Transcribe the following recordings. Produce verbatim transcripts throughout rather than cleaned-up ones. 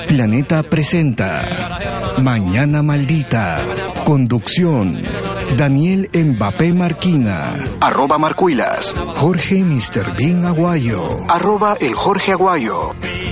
Planeta presenta Mañana Maldita. Conducción: Daniel Mbappé Marquina, arroba Marcuilas. Jorge mister Bean Aguayo, arroba el Jorge Aguayo.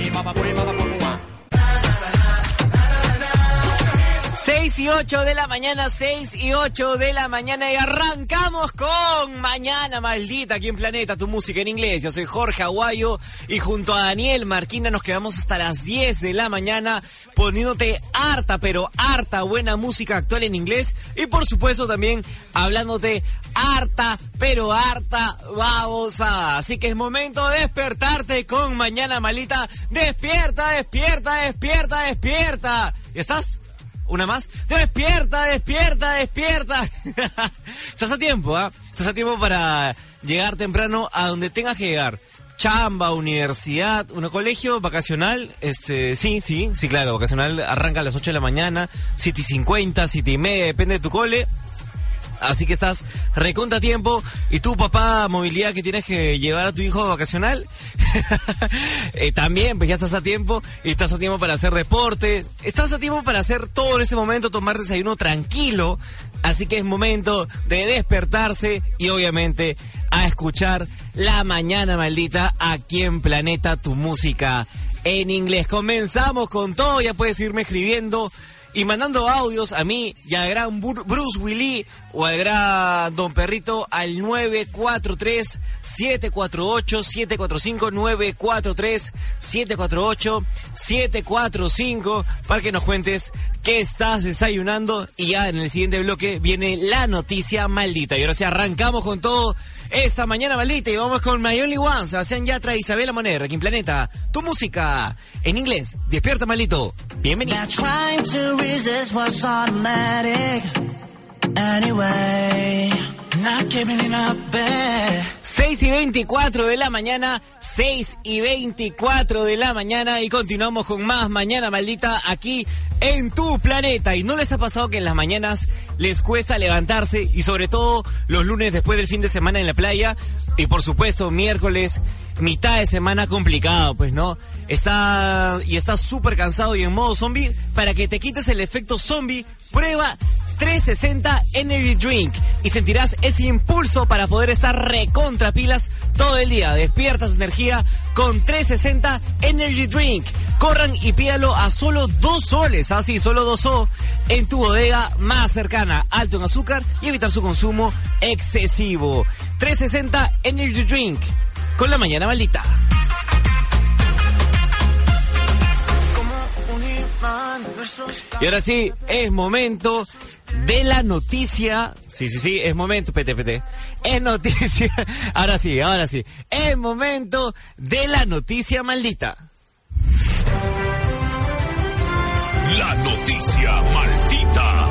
seis y ocho de la mañana, seis y ocho de la mañana y arrancamos con Mañana Maldita aquí en Planeta, tu música en inglés. Yo soy Jorge Aguayo y junto a Daniel Marquina nos quedamos hasta las diez de la mañana poniéndote harta, pero harta buena música actual en inglés y por supuesto también hablándote harta, pero harta babosa. Así que es momento de despertarte con Mañana Maldita. Despierta, despierta, despierta, despierta. ¿Y estás? Una más. Despierta, despierta, despierta. Estás a tiempo, ¿ah? ¿eh? Estás a tiempo para llegar temprano a donde tengas que llegar. Chamba, universidad, un colegio vacacional, este, sí, sí, sí, claro, vacacional arranca a las ocho de la mañana, siete y cincuenta, siete y media, depende de tu cole. Así que estás recontra tiempo. Y tú, papá, movilidad que tienes que llevar a tu hijo vacacional, eh, también, pues ya estás a tiempo. Y estás a tiempo para hacer deporte. Estás a tiempo para hacer todo en ese momento, tomar desayuno tranquilo. Así que es momento de despertarse y obviamente a escuchar La Mañana Maldita aquí en Planeta, tu música en inglés. Comenzamos con todo, ya puedes irme escribiendo y mandando audios a mí y al gran Bruce Willis o al gran Don Perrito al nueve cuatro tres, siete cuatro ocho, siete cuatro cinco, nueve cuatro tres, siete cuatro ocho, siete cuatro cinco para que nos cuentes qué estás desayunando y ya en el siguiente bloque viene la noticia maldita. Y ahora sí arrancamos con todo esta Mañana Maldita y vamos con My Only One, Sebastián Yatra y Isabela Moner, aquí en Planeta, tu música en inglés. Despierta, maldito. Bienvenido. seis y veinticuatro de la mañana, seis y veinticuatro de la mañana y continuamos con más Mañana Maldita aquí en tu Planeta. ¿Y no les ha pasado que en las mañanas les cuesta levantarse y sobre todo los lunes después del fin de semana en la playa y por supuesto miércoles, mitad de semana complicado, pues, ¿no? Está y estás súper cansado y en modo zombie. Para que te quites el efecto zombie, prueba trescientos sesenta Energy Drink y sentirás ese impulso para poder estar recontra pilas todo el día. Despierta tu energía con trescientos sesenta Energy Drink. Corran y pídalo a solo dos soles, así, solo dos so en tu bodega más cercana, alto en azúcar y evitar su consumo excesivo. trescientos sesenta Energy Drink con La Mañana Maldita. Y ahora sí, es momento de la noticia. Sí, sí, sí, es momento, pete, pete. Es noticia. Ahora sí, ahora sí. Es momento de la noticia maldita. La noticia maldita.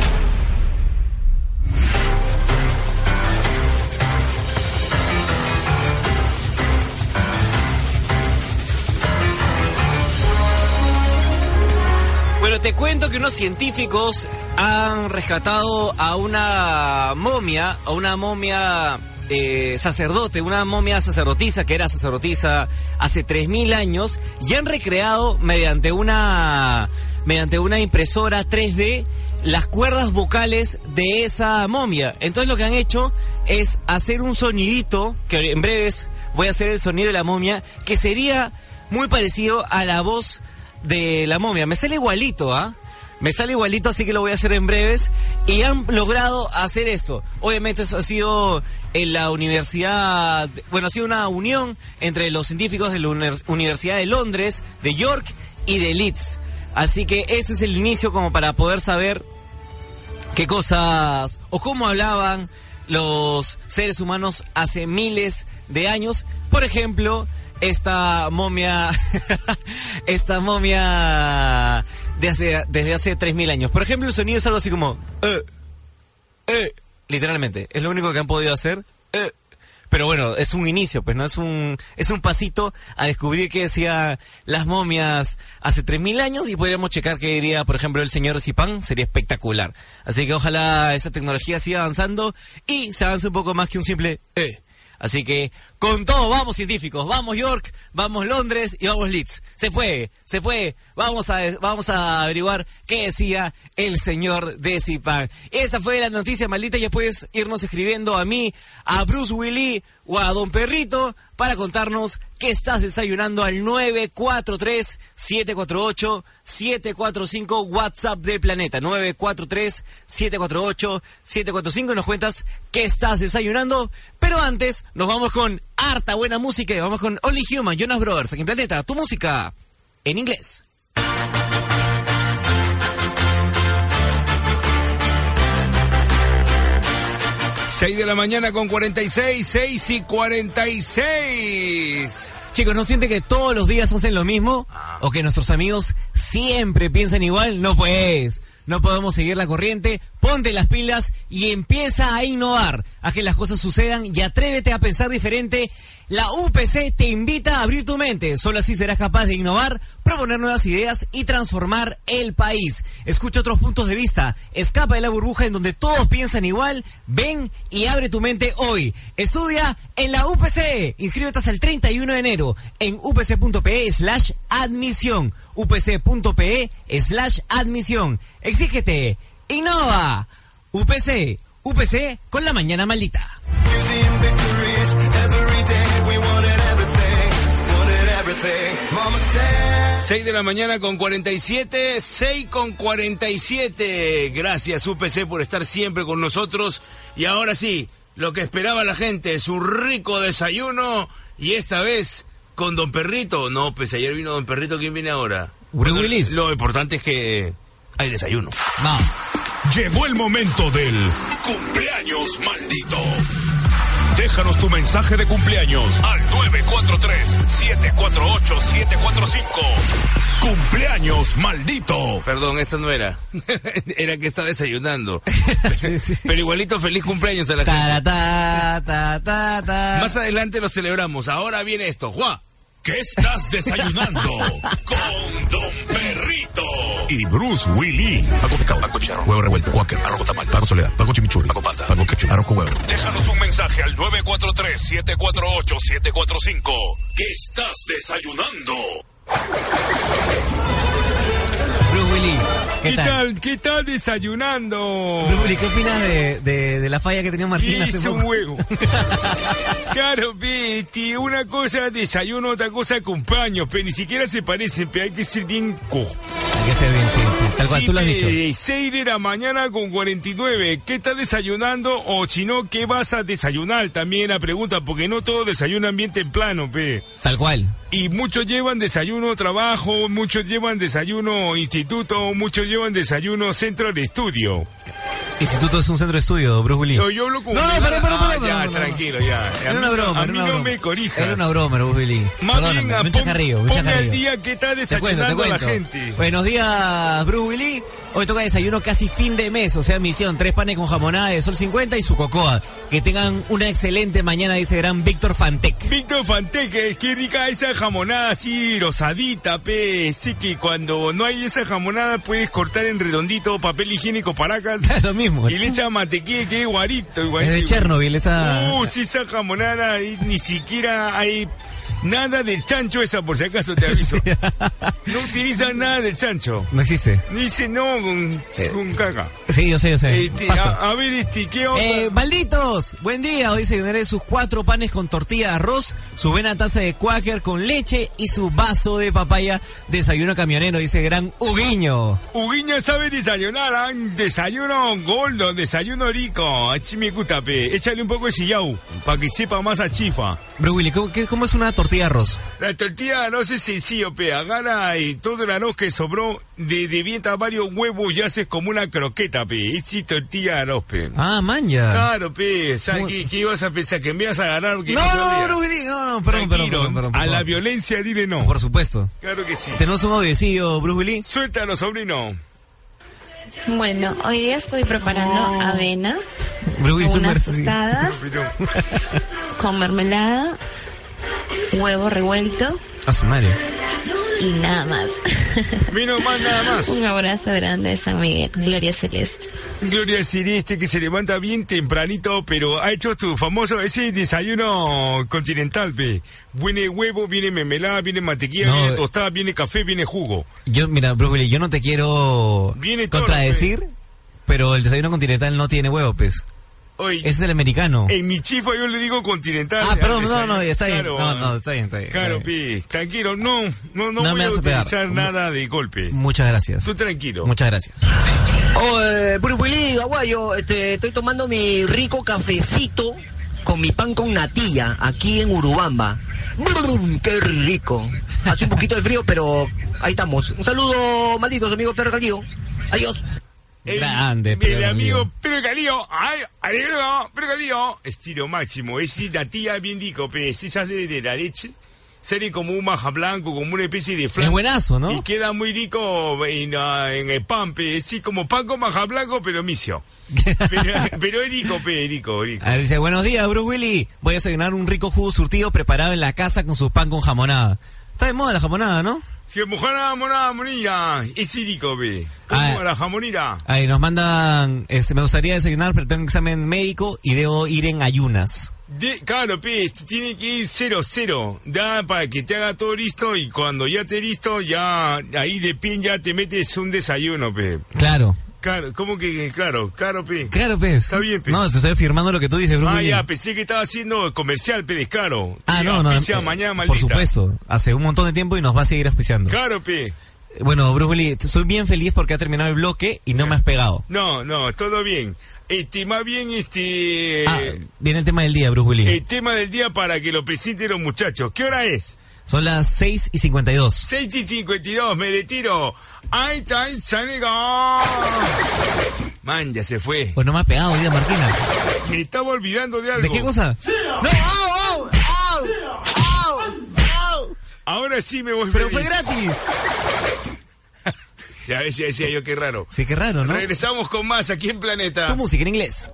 Bueno, te cuento que unos científicos han rescatado a una momia, a una momia eh, sacerdote, una momia sacerdotisa que era sacerdotisa hace tres mil años y han recreado mediante una, mediante una impresora tres D las cuerdas vocales de esa momia. Entonces lo que han hecho es hacer un sonidito, que en breves voy a hacer el sonido de la momia, que sería muy parecido a la voz de la momia. Me sale igualito, ¿ah? ¿eh? Me sale igualito, así que lo voy a hacer en breves. Y han logrado hacer eso. Obviamente eso ha sido en la universidad, bueno, ha sido una unión entre los científicos de la Universidad de Londres, de York y de Leeds. Así que ese es el inicio como para poder saber qué cosas o cómo hablaban los seres humanos hace miles de años. Por ejemplo, esta momia, esta momia de hace, desde hace tres mil años. Por ejemplo, el sonido es algo así como, eh, eh, literalmente, es lo único que han podido hacer, eh. Pero bueno, es un inicio, pues no es un, es un pasito a descubrir qué decían las momias hace tres mil años y podríamos checar qué diría, por ejemplo, el señor Zipán. Sería espectacular. Así que ojalá esa tecnología siga avanzando y se avance un poco más que un simple, eh. Así que con todo, vamos científicos, vamos York, vamos Londres y vamos Leeds. Se fue, se fue. Vamos a, vamos a averiguar qué decía el señor Decipan. Esa fue la noticia maldita y después irnos escribiendo a mí, a Bruce Willis o a Don Perrito para contarnos qué estás desayunando al nueve cuatro tres, siete cuatro ocho, siete cuatro cinco, WhatsApp del planeta. nueve cuatro tres, siete cuatro ocho, siete cuatro cinco y nos cuentas qué estás desayunando. Pero antes nos vamos con harta buena música y vamos con Only Human, Jonas Brothers, aquí en Planeta, tu música en inglés. seis de la mañana con cuarenta y seis, seis y cuarenta y seis. Chicos, ¿no sienten que todos los días hacen lo mismo? Ah. ¿O que nuestros amigos siempre piensan igual? No pues, no podemos seguir la corriente. Ponte las pilas y empieza a innovar, a que las cosas sucedan y atrévete a pensar diferente. La U P C te invita a abrir tu mente. Solo así serás capaz de innovar, proponer nuevas ideas y transformar el país. Escucha otros puntos de vista. Escapa de la burbuja en donde todos piensan igual. Ven y abre tu mente hoy. Estudia en la U P C. Inscríbete hasta el treinta y uno de enero en upc.pe slash admisión. upc.pe slash admisión. Exígete. Innova. U P C. U P C con la mañana maldita. seis de la mañana con cuarenta y siete, seis con cuarenta y siete. Gracias U P C por estar siempre con nosotros. Y ahora sí, lo que esperaba la gente, su rico desayuno. Y esta vez con Don Perrito. No, pues ayer vino Don Perrito, ¿quién viene ahora? Bueno, Willis. Lo importante es que hay desayuno. No. Llegó el momento del cumpleaños maldito. Déjanos tu mensaje de cumpleaños al nueve cuatro tres, siete cuatro ocho, siete cuatro cinco. Cumpleaños maldito. Perdón, esta no era. Era que está desayunando. Sí, sí. Pero igualito feliz cumpleaños a la ta, gente. Ta, ta, ta, ta. Más adelante lo celebramos. Ahora viene esto. Juan. ¿Qué estás desayunando? Con Don Perrito y Bruce Willis. Pago picado, pago chicharrón, huevo revuelto, cuáquer, arroz tamal, pago soledad, pago chimichurri, pago pasta, pago ketchup, arroz con huevo. Déjanos un mensaje al nueve cuatro tres, siete cuatro ocho, siete cuatro cinco. ¿Qué estás desayunando? Bruce Willis, ¿qué, ¿Qué tal? tal? ¿Qué tal desayunando? Bruce Willis, ¿qué opinas de, de, de la falla que tenía Martín hace Hizo poco? un huevo. Claro, pe, este, una cosa desayuno, otra cosa cumpleaños, pe, ni siquiera se parecen, pe, hay que ser bien cojo. Hay que ser bien, sí, sí. Tal cual, Sí, tú lo has pe, dicho. seis de la mañana con cuarenta y nueve. ¿Qué estás desayunando? O si no, ¿qué vas a desayunar? También la pregunta, porque no todos desayunan bien temprano, pe. Tal cual. Y muchos llevan desayuno trabajo, muchos llevan desayuno instituto, muchos llevan desayuno centro de estudio. Instituto es un centro de estudio, Bruce Willis. No, yo hablo como... No, no, me pará, da- pará, pará, Ah, pará, ya, pará, tranquilo, ya. A Era mí una no- broma, A era mí una no broma. me corrijas. Era una broma, Bruce Willis. Más Perdóname, bien, mucha pon- carrillo, mucha ponme al carrillo. día que está Te cuento, te desayunando la cuento. gente. Buenos días, Bruce Willis. Hoy toca desayuno casi fin de mes, o sea, misión, tres panes con jamonada de Sol cincuenta y su cocoa. Que tengan una excelente mañana, dice gran Víctor Fantec. Víctor Fanteque, qué rica esa jamonada así, rosadita, pe. Sí que cuando no hay esa jamonada puedes cortar en redondito papel higiénico paracas. Lo mismo. Y le echan mantequilla, que es guarito. Es guarito. de Chernobyl, esa... Uh, sí, esa jamonada, ahí ni siquiera hay nada del chancho esa, por si acaso te aviso. No utilizan nada del chancho. No existe. Dice no con, Eh. con caca. Sí, yo sé, yo sé. Este, Pasto. a, a ver, este, ¿qué onda? Eh, malditos, buen día. Hoy desayunaré sus cuatro panes con tortilla de arroz, su buena taza de Quaker con leche y su vaso de papaya. Desayuno camionero, dice gran Huguiño. Huguiño sabe desayunar, ¿ah? Desayuno gordo, desayuno rico. Así me gusta, pe. Échale un poco de sillao, para que sepa más a chifa. Bro Willy, ¿cómo, qué- cómo es una tortilla de arroz? La tortilla de arroz es sencillo, pe. Agarra y todo el arroz que sobró, de devienta varios huevos y haces como una croqueta, pe. Es sí, tortilla de arroz, pe. Ah, manja. Claro, pe. O sea, Muy- ¿qué, qué ibas a pensar? ¿Que me ibas a agarrar? Que No, no, sabía? Bro Willy, no, no, perdón, perdón, Tranquilo, perdón, perdón, por a la favor. violencia dile no. Por supuesto. Claro que sí. Tenemos un audiocillo, Bruce Willy. Suéltalo, sobrino. Bueno, hoy día estoy preparando avena, Bruce Willy, tú no unas eres así. tostadas con mermelada, huevo revuelto, A su madre. y nada más. Vino más nada más. Un abrazo grande de San Miguel, Gloria Celeste. Gloria Celeste, que se levanta bien tempranito, pero ha hecho tu famoso, ese desayuno continental, pe. Viene huevo, viene mermelada, viene mantequilla, No, viene tostada, viene café, viene jugo. Yo, mira, Bruce Willis, yo no te quiero Viene todo, contradecir, pe. pero el desayuno continental no tiene huevo, pues. Oye, Ese es el americano. en mi chifa yo le digo continental. Ah, perdón, al no, desayuno. no, está bien. Claro, No, no, está bien, está bien. Claro, está bien. pe, tranquilo, no, no, no, No voy me a vas a pegar. utilizar nada de golpe. Muchas gracias. Tú tranquilo. Muchas gracias. Oye, Bruce Willis, aguayo, este, estoy tomando mi rico cafecito con mi pan con natilla aquí en Urubamba. Brum, ¡qué rico! Hace un poquito de frío, pero ahí estamos. Un saludo, malditos amigos Perro Caldillo. Adiós. El, Grande, el Pedro amigo Calío. Pedro Calío, ay, alegro, Pedro Calío, estilo máximo, es natilla bien rico, pero si se hace de la leche, sale como un maja blanco, como una especie de flan. Es buenazo, ¿no? Y queda muy rico en, uh, en el pan, pe, sí, como pan con maja blanco, pero misio. Pero, pero es rico, pe, rico, rico. Ah, dice, buenos días, Bruce Willis. Voy a desayunar un rico jugo surtido preparado en la casa con su pan con jamonada. Está de moda la jamonada, ¿no? Si mojana, monada, monilla, es rico, pe. Como Ah, la jamonira. Ahí nos mandan, este, me gustaría desayunar, pero tengo un examen médico y debo ir en ayunas. De, claro, pe, tiene que ir cero, cero, da para que te haga todo listo y cuando ya esté listo, ya ahí de pin ya te metes un desayuno, pe. Claro. Claro, ¿cómo que, claro, claro, pe? Claro, pues. Está bien, pe. No, te estoy afirmando lo que tú dices, Bruce Ah, Willis. ya, pensé que estaba haciendo comercial, pe, claro. Ah, Y no, no. auspicia eh, mañana, por maldita. supuesto. Hace un montón de tiempo y nos va a seguir auspiciando. Claro, pe. Bueno, Bruce Willis, soy bien feliz porque ha terminado el bloque y no me has pegado. No, no, todo bien. Este, más bien, este... Ah, viene el tema del día, Bruce Willis. el tema del día para que lo presenten los muchachos. ¿Qué hora es? Son las seis y cincuenta y dos. seis y cincuenta y dos, me retiro. ¡Ay, tan sanega! Man, ya se fue. Pues no me ha pegado hoy día, Martina. Me estaba olvidando de algo. ¿De qué cosa? ¡No! ¡Au, au! ¡Au! ¡Au! ¡Au! Ahora sí me voy Pero feliz. fue gratis. Ya ves, ya decía yo, qué raro. Sí, qué raro, ¿no? Regresamos con más aquí en Planeta. Tu música en inglés.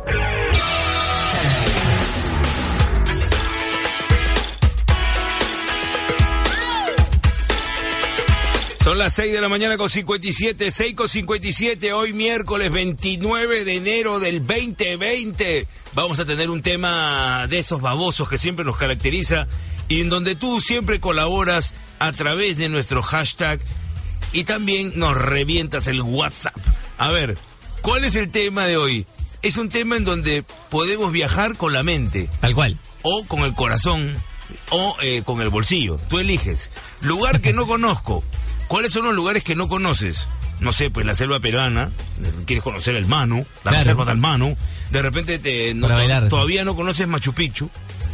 Son las seis de la mañana con cincuenta y siete, seis con cincuenta y siete, hoy miércoles veintinueve de enero del veinte veinte. Vamos a tener un tema de esos babosos que siempre nos caracteriza y en donde tú siempre colaboras a través de nuestro hashtag y también nos revientas el WhatsApp. A ver, ¿cuál es el tema de hoy? Es un tema en donde podemos viajar con la mente. Tal cual. O con el corazón, o eh, con el bolsillo. Tú eliges. Lugar que no conozco. ¿Cuáles son los lugares que no conoces? No sé, pues la selva peruana, quieres conocer el Manu, la Claro. reserva del Manu, de repente te, no, Para to- bailar. todavía no conoces Machu Picchu,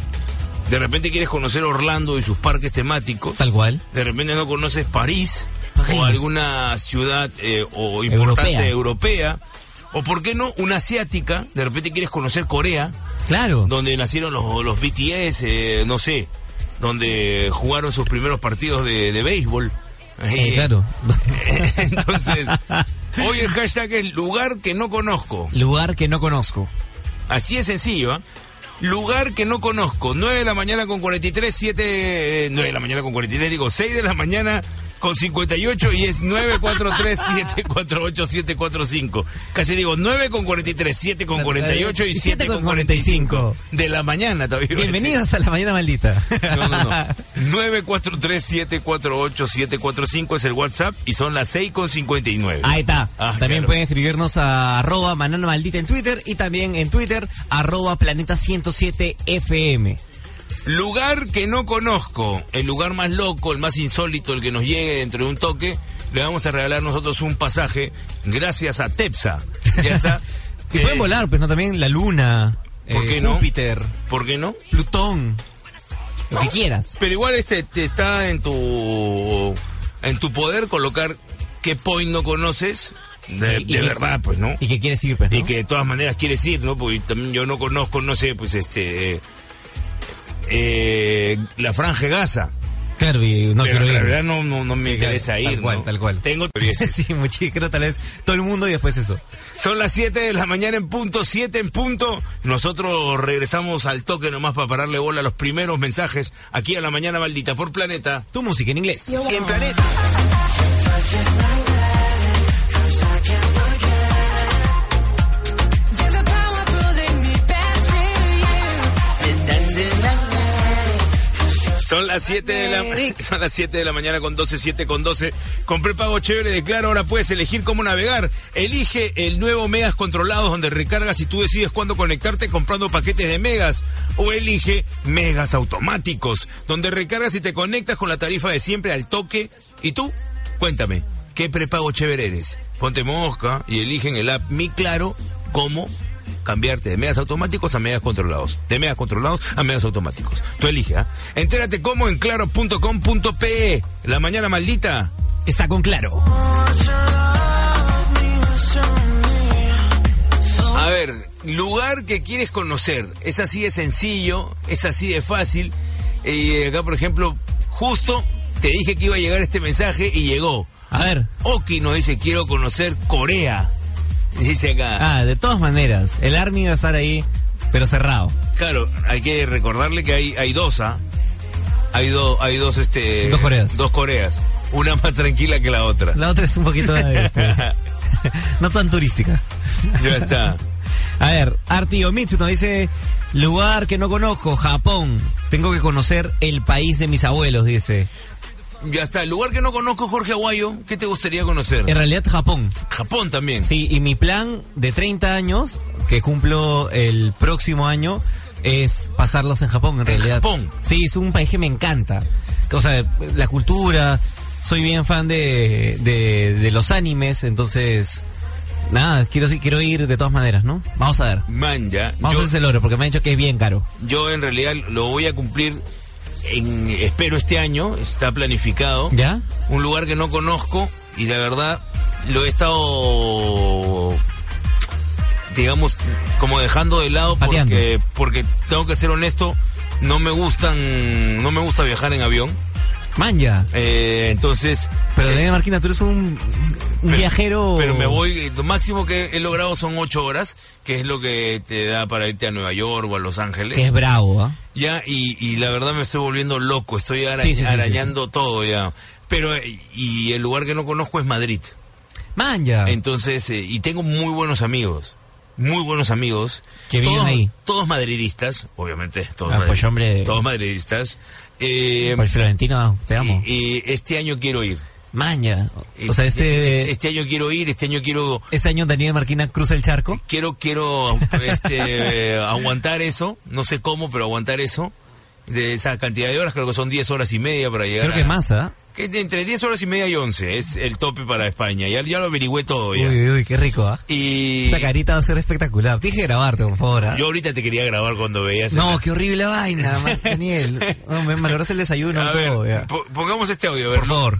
de repente quieres conocer Orlando y sus parques temáticos, Tal cual. de repente no conoces París, París. o alguna ciudad eh, o importante Europea. europea, o por qué no, una asiática, de repente quieres conocer Corea, Claro. donde nacieron los, los B T S, eh, no sé, donde jugaron sus primeros partidos de, de béisbol. Eh, claro. Entonces, hoy el hashtag es lugar que no conozco. Lugar que no conozco. Así es sencillo, ¿eh? Lugar que no conozco. nueve de la mañana con cuarenta y tres, siete... nueve de la mañana con cuarenta y tres, digo, seis de la mañana con cincuenta y ocho y es nueve cuatro tres, siete cuatro ocho, siete cuatro cinco. Casi digo, nueve con cuarenta y tres, siete con cuarenta y ocho y siete con cuarenta y cinco. De la mañana todavía. Bienvenidos a la mañana maldita. No, no, no. nueve cuatro tres, siete cuatro ocho, siete cuatro cinco es el WhatsApp y son las seis con cincuenta y nueve. Ahí está. Ah, también claro. pueden escribirnos a arroba Manana Maldita en Twitter y también en Twitter arroba Planeta ciento siete F M. Lugar que no conozco, el lugar más loco, el más insólito, el que nos llegue dentro de un toque, le vamos a regalar nosotros un pasaje gracias a Tepsa. Ya está. Y Eh, pueden volar, pues no también la Luna, ¿Por eh, qué no? Júpiter, ¿Por qué no? Plutón, lo que quieras. Pero igual este te está en tu en tu poder colocar qué point no conoces de, Y- y- de verdad, pues, ¿no? Y que quieres ir, pues, ¿no? Y que de todas maneras quieres ir, ¿no? Porque también yo no conozco, no sé, pues este... Eh, eh, la Franja de Gaza. Claro, y no pero quiero en ir. realidad no, no, no me Sí, interesa claro, ir. tal cual, ¿no? tal cual. Tengo Sí, muchísimo, tal vez todo el mundo y después eso. Son las siete de la mañana en punto, siete en punto. Nosotros regresamos al toque nomás para pararle bola a los primeros mensajes aquí a La Mañana Maldita por Planeta. Tu música en inglés. En Planeta. Son las siete de la son las siete de la mañana con doce, siete con doce. Con prepago chévere de Claro, ahora puedes elegir cómo navegar. Elige el nuevo Megas Controlados, donde recargas y tú decides cuándo conectarte comprando paquetes de megas. O elige Megas Automáticos, donde recargas y te conectas con la tarifa de siempre al toque. ¿Y tú? Cuéntame, ¿qué prepago chévere eres? Ponte mosca y elige en el app Mi Claro cómo cambiarte de megas automáticos a megas controlados. De megas controlados a megas automáticos. Tú elige, ¿ah? ¿eh? Entérate cómo en claro punto com punto pe. La Mañana Maldita está con Claro. A ver, lugar que quieres conocer. Es así de sencillo, es así de fácil. Y acá, por ejemplo, justo te dije que iba a llegar este mensaje y llegó. A ver. Oki nos dice, quiero conocer Corea. Dice acá. Ah, de todas maneras, el Army va a estar ahí, pero cerrado. Claro, hay que recordarle que hay, hay dos, ¿ah? Hay, do, hay dos, este... Dos Coreas. Dos Coreas. Una más tranquila que la otra. La otra es un poquito de este, no tan turística. Ya está. A ver, Arti Omitsu nos dice, lugar que no conozco, Japón. Tengo que conocer el país de mis abuelos, dice. Ya está, el lugar que no conozco, Jorge Aguayo, ¿qué te gustaría conocer? En realidad Japón. Japón también. Sí, y mi plan de treinta años, que cumplo el próximo año, es pasarlos en Japón, en, ¿En realidad. Japón? Sí, es un país que me encanta. O sea, la cultura, soy bien fan de, de, de los animes, entonces... Nada, quiero, quiero ir de todas maneras, ¿no? Vamos a ver. Man, ya. Vamos yo, a hacer el oro, porque me han dicho que es bien caro. Yo en realidad lo voy a cumplir... En, espero este año, está planificado. ¿Ya? Un lugar que no conozco y la verdad lo he estado, digamos, como dejando de lado porque, porque tengo que ser honesto, no me gustan, no me gusta viajar en avión. Manja. Eh, entonces... Pero sí. Daniel Marquina, tú eres un, un pero, viajero... Pero me voy, lo máximo que he logrado son ocho horas, que es lo que te da para irte a Nueva York o a Los Ángeles. Que es bravo, ¿ah? ¿eh? Ya, y, y la verdad me estoy volviendo loco, estoy ara sí, sí, sí, arañando sí, sí. todo ya. Pero, y el lugar que no conozco es Madrid. Manja. Entonces, eh, y tengo muy buenos amigos. Muy buenos amigos. Que viven todos, ahí. Todos madridistas, obviamente. Todos, ah, madrid, pues, hombre, todos madridistas. Eh, por Florentino, te amo. Y, y este año quiero ir. Maña. O sea, este... Este año quiero ir, este año quiero... Este año Daniel Marquina cruza el charco. Quiero, quiero, este, aguantar eso. No sé cómo, pero aguantar eso. De esa cantidad de horas, creo que son diez horas y media para llegar. Creo que a, más, ¿ah? ¿eh? Que entre diez horas y media y once es el tope para España. Ya, ya lo averigüé todo ya. Uy, uy, qué rico, ¿ah? ¿eh? Y... Esa carita va a ser espectacular. Tienes que grabarte, por favor, ¿ah? Yo ahorita te quería grabar cuando veías... No, la... qué horrible vaina, Daniel. No, me maloras el desayuno a todo, ver, ya. Pongamos este audio, a ver. Por favor.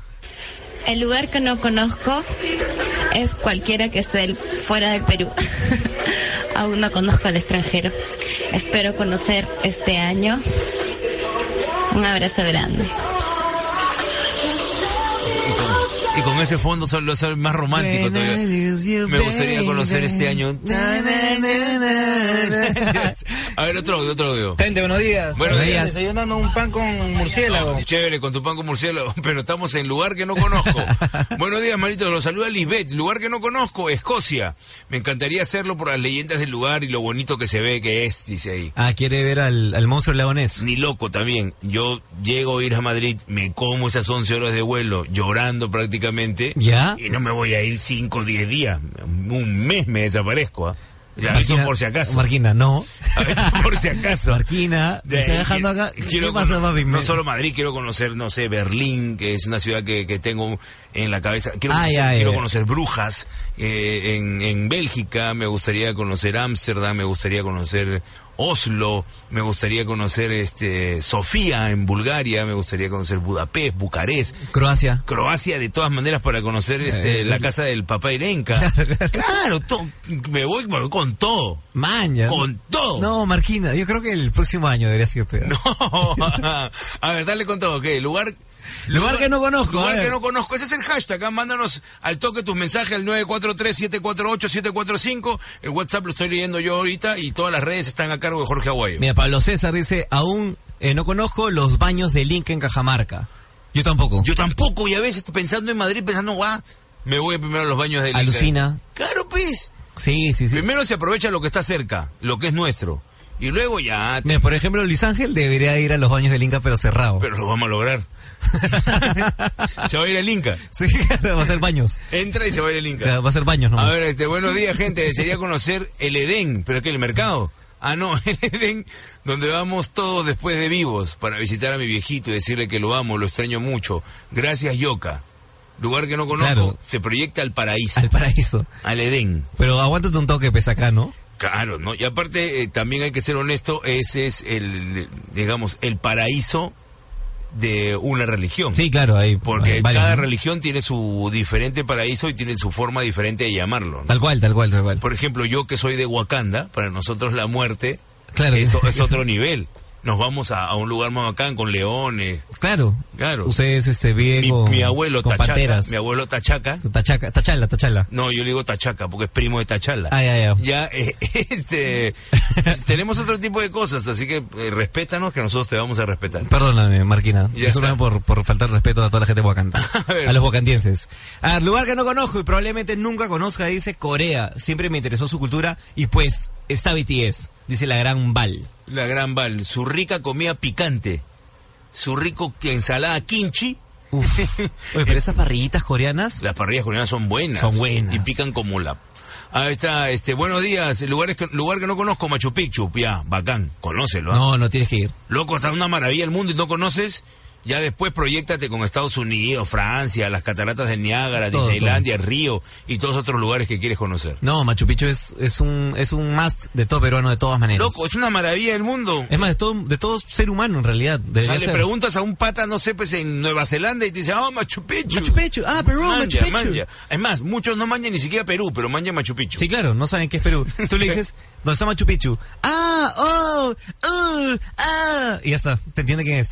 El lugar que no conozco es cualquiera que esté fuera del Perú. Aún no conozco al extranjero. Espero conocer este año. Un abrazo grande. Y con ese fondo son los más romántico todavía. Me gustaría conocer este año. A ver, otro audio, otro audio. Gente, buenos días. Buenos días. Desayunando un pan con murciélago. No, chévere, con tu pan con murciélago, pero estamos en lugar que no conozco. Buenos días, Marito, los saluda Lisbeth. Lugar que no conozco, Escocia. Me encantaría hacerlo por las leyendas del lugar y lo bonito que se ve que es, dice ahí. Ah, quiere ver al, al monstruo leonés. Ni loco también. Yo llego a ir a Madrid, me como esas once horas de vuelo, llorando prácticamente. ¿Ya? Y no me voy a ir cinco o diez días. Un mes me desaparezco, ¿ah? ¿eh? Eso por si acaso. Marquina, no. Por si acaso. Marquina, me está dejando acá. Quiero ¿Qué pasa, papi? No solo Madrid, quiero conocer, no sé, Berlín, que es una ciudad que, que tengo en la cabeza. Quiero, ah, conocer, ya, quiero ya. conocer Brujas. Eh, en, en Bélgica, me gustaría conocer Ámsterdam, me gustaría conocer Oslo, me gustaría conocer este Sofía en Bulgaria, me gustaría conocer Budapest, Bucarest, Croacia. Croacia de todas maneras para conocer este Eh, la casa del papá Irenka. Claro, claro. Claro, to- me, voy, me voy con todo. Maña. Con todo. No, Marquina, yo creo que el próximo año deberías irte. No, a ver, dale con todo, ¿qué? Lugar... Lugar que no conozco, Lugar a ver. que no conozco. Ese es el hashtag. ¿Ah? Mándanos al toque tus mensajes al nueve cuatro tres, siete cuatro ocho, siete cuatro cinco. El WhatsApp lo estoy leyendo yo ahorita y todas las redes están a cargo de Jorge Aguayo. Mira, Pablo César dice, aún eh, no conozco los baños del Inca en Cajamarca. Yo tampoco. Yo tampoco, y a veces pensando en Madrid, pensando, guau, me voy primero a los baños del Alucina. Inca. Claro, pues. Sí, sí, sí. Primero se aprovecha lo que está cerca, lo que es nuestro. Y luego ya... Mira, por ejemplo, Luis Ángel debería ir a los baños del Inca, pero cerrado. Pero lo vamos a lograr. Se va a ir el Inca. Sí, va a ser baños. Entra y se va a ir el Inca. Claro, va a ser baños, ¿no? A ver, este, buenos días, gente. Desearía conocer el Edén, pero es que el mercado. Ah, no, el Edén, donde vamos todos después de vivos para visitar a mi viejito y decirle que lo amo, lo extraño mucho. Gracias, Yoka. Lugar que no conozco, Claro. se proyecta al paraíso. Al paraíso. Al Edén. Pero aguántate un toque, pues acá, ¿no? Claro, ¿no? Y aparte, eh, también hay que ser honesto, ese es el, digamos, el paraíso de una religión. Sí, claro, ahí. Porque hay varios, cada ¿no? religión tiene su diferente paraíso y tiene su forma diferente de llamarlo, ¿no? Tal cual, tal cual, tal cual. Por ejemplo, yo que soy de Wakanda, para nosotros la muerte Claro. es, es otro nivel. Nos vamos a, a un lugar más bacán con leones. Claro. Claro. Ustedes este, viven Mi, con, mi abuelo con Tachaca, panteras. mi abuelo Tachaca. Tachaca, tachala, tachala. No, yo le digo Tachaca porque es primo de Tachala. Ah, ya, ya. Ya, eh, este, tenemos otro tipo de cosas, así que eh, respétanos que nosotros te vamos a respetar. Perdóname, Marquina. Ya Discúlpame está. por, por faltar respeto a toda la gente de Wakanda. A ver. A los wakandienses. A ver, lugar que no conozco y probablemente nunca conozca, dice Corea. Siempre me interesó su cultura y pues está B T S, dice la gran Val. La gran Val, su rica comida picante, su rico que ensalada kimchi. Uf. Oye, pero esas parrillitas coreanas. Las parrillas coreanas son buenas. Son buenas. Y pican como la... Ahí está, este, buenos días, lugares que, lugar que no conozco, Machu Picchu, ya, bacán, conócelo. ¿Ah? No, no tienes que ir. Loco, está una maravilla el mundo y no conoces, ya después proyéctate con Estados Unidos, Francia, las cataratas del Niágara, Todo, Disneylandia, Río y todos otros lugares que quieres conocer. No, Machu Picchu es, es un es un must de todo peruano de todas maneras. Loco, es una maravilla el mundo. Es más, de todo, de todo ser humano en realidad. O Debería sea, le ser. preguntas a un pata, no sé, pues en Nueva Zelanda y te dice, oh, Machu Picchu. Machu Picchu, ah, Perú, Machu Manja, Picchu. manja. Es más, muchos no manjan ni siquiera Perú, pero manjan Machu Picchu. Sí, claro, no saben qué es Perú. Tú le dices, ¿dónde está Machu Picchu? Ah, oh, uh, ah. Y ya está, te entiende quién es.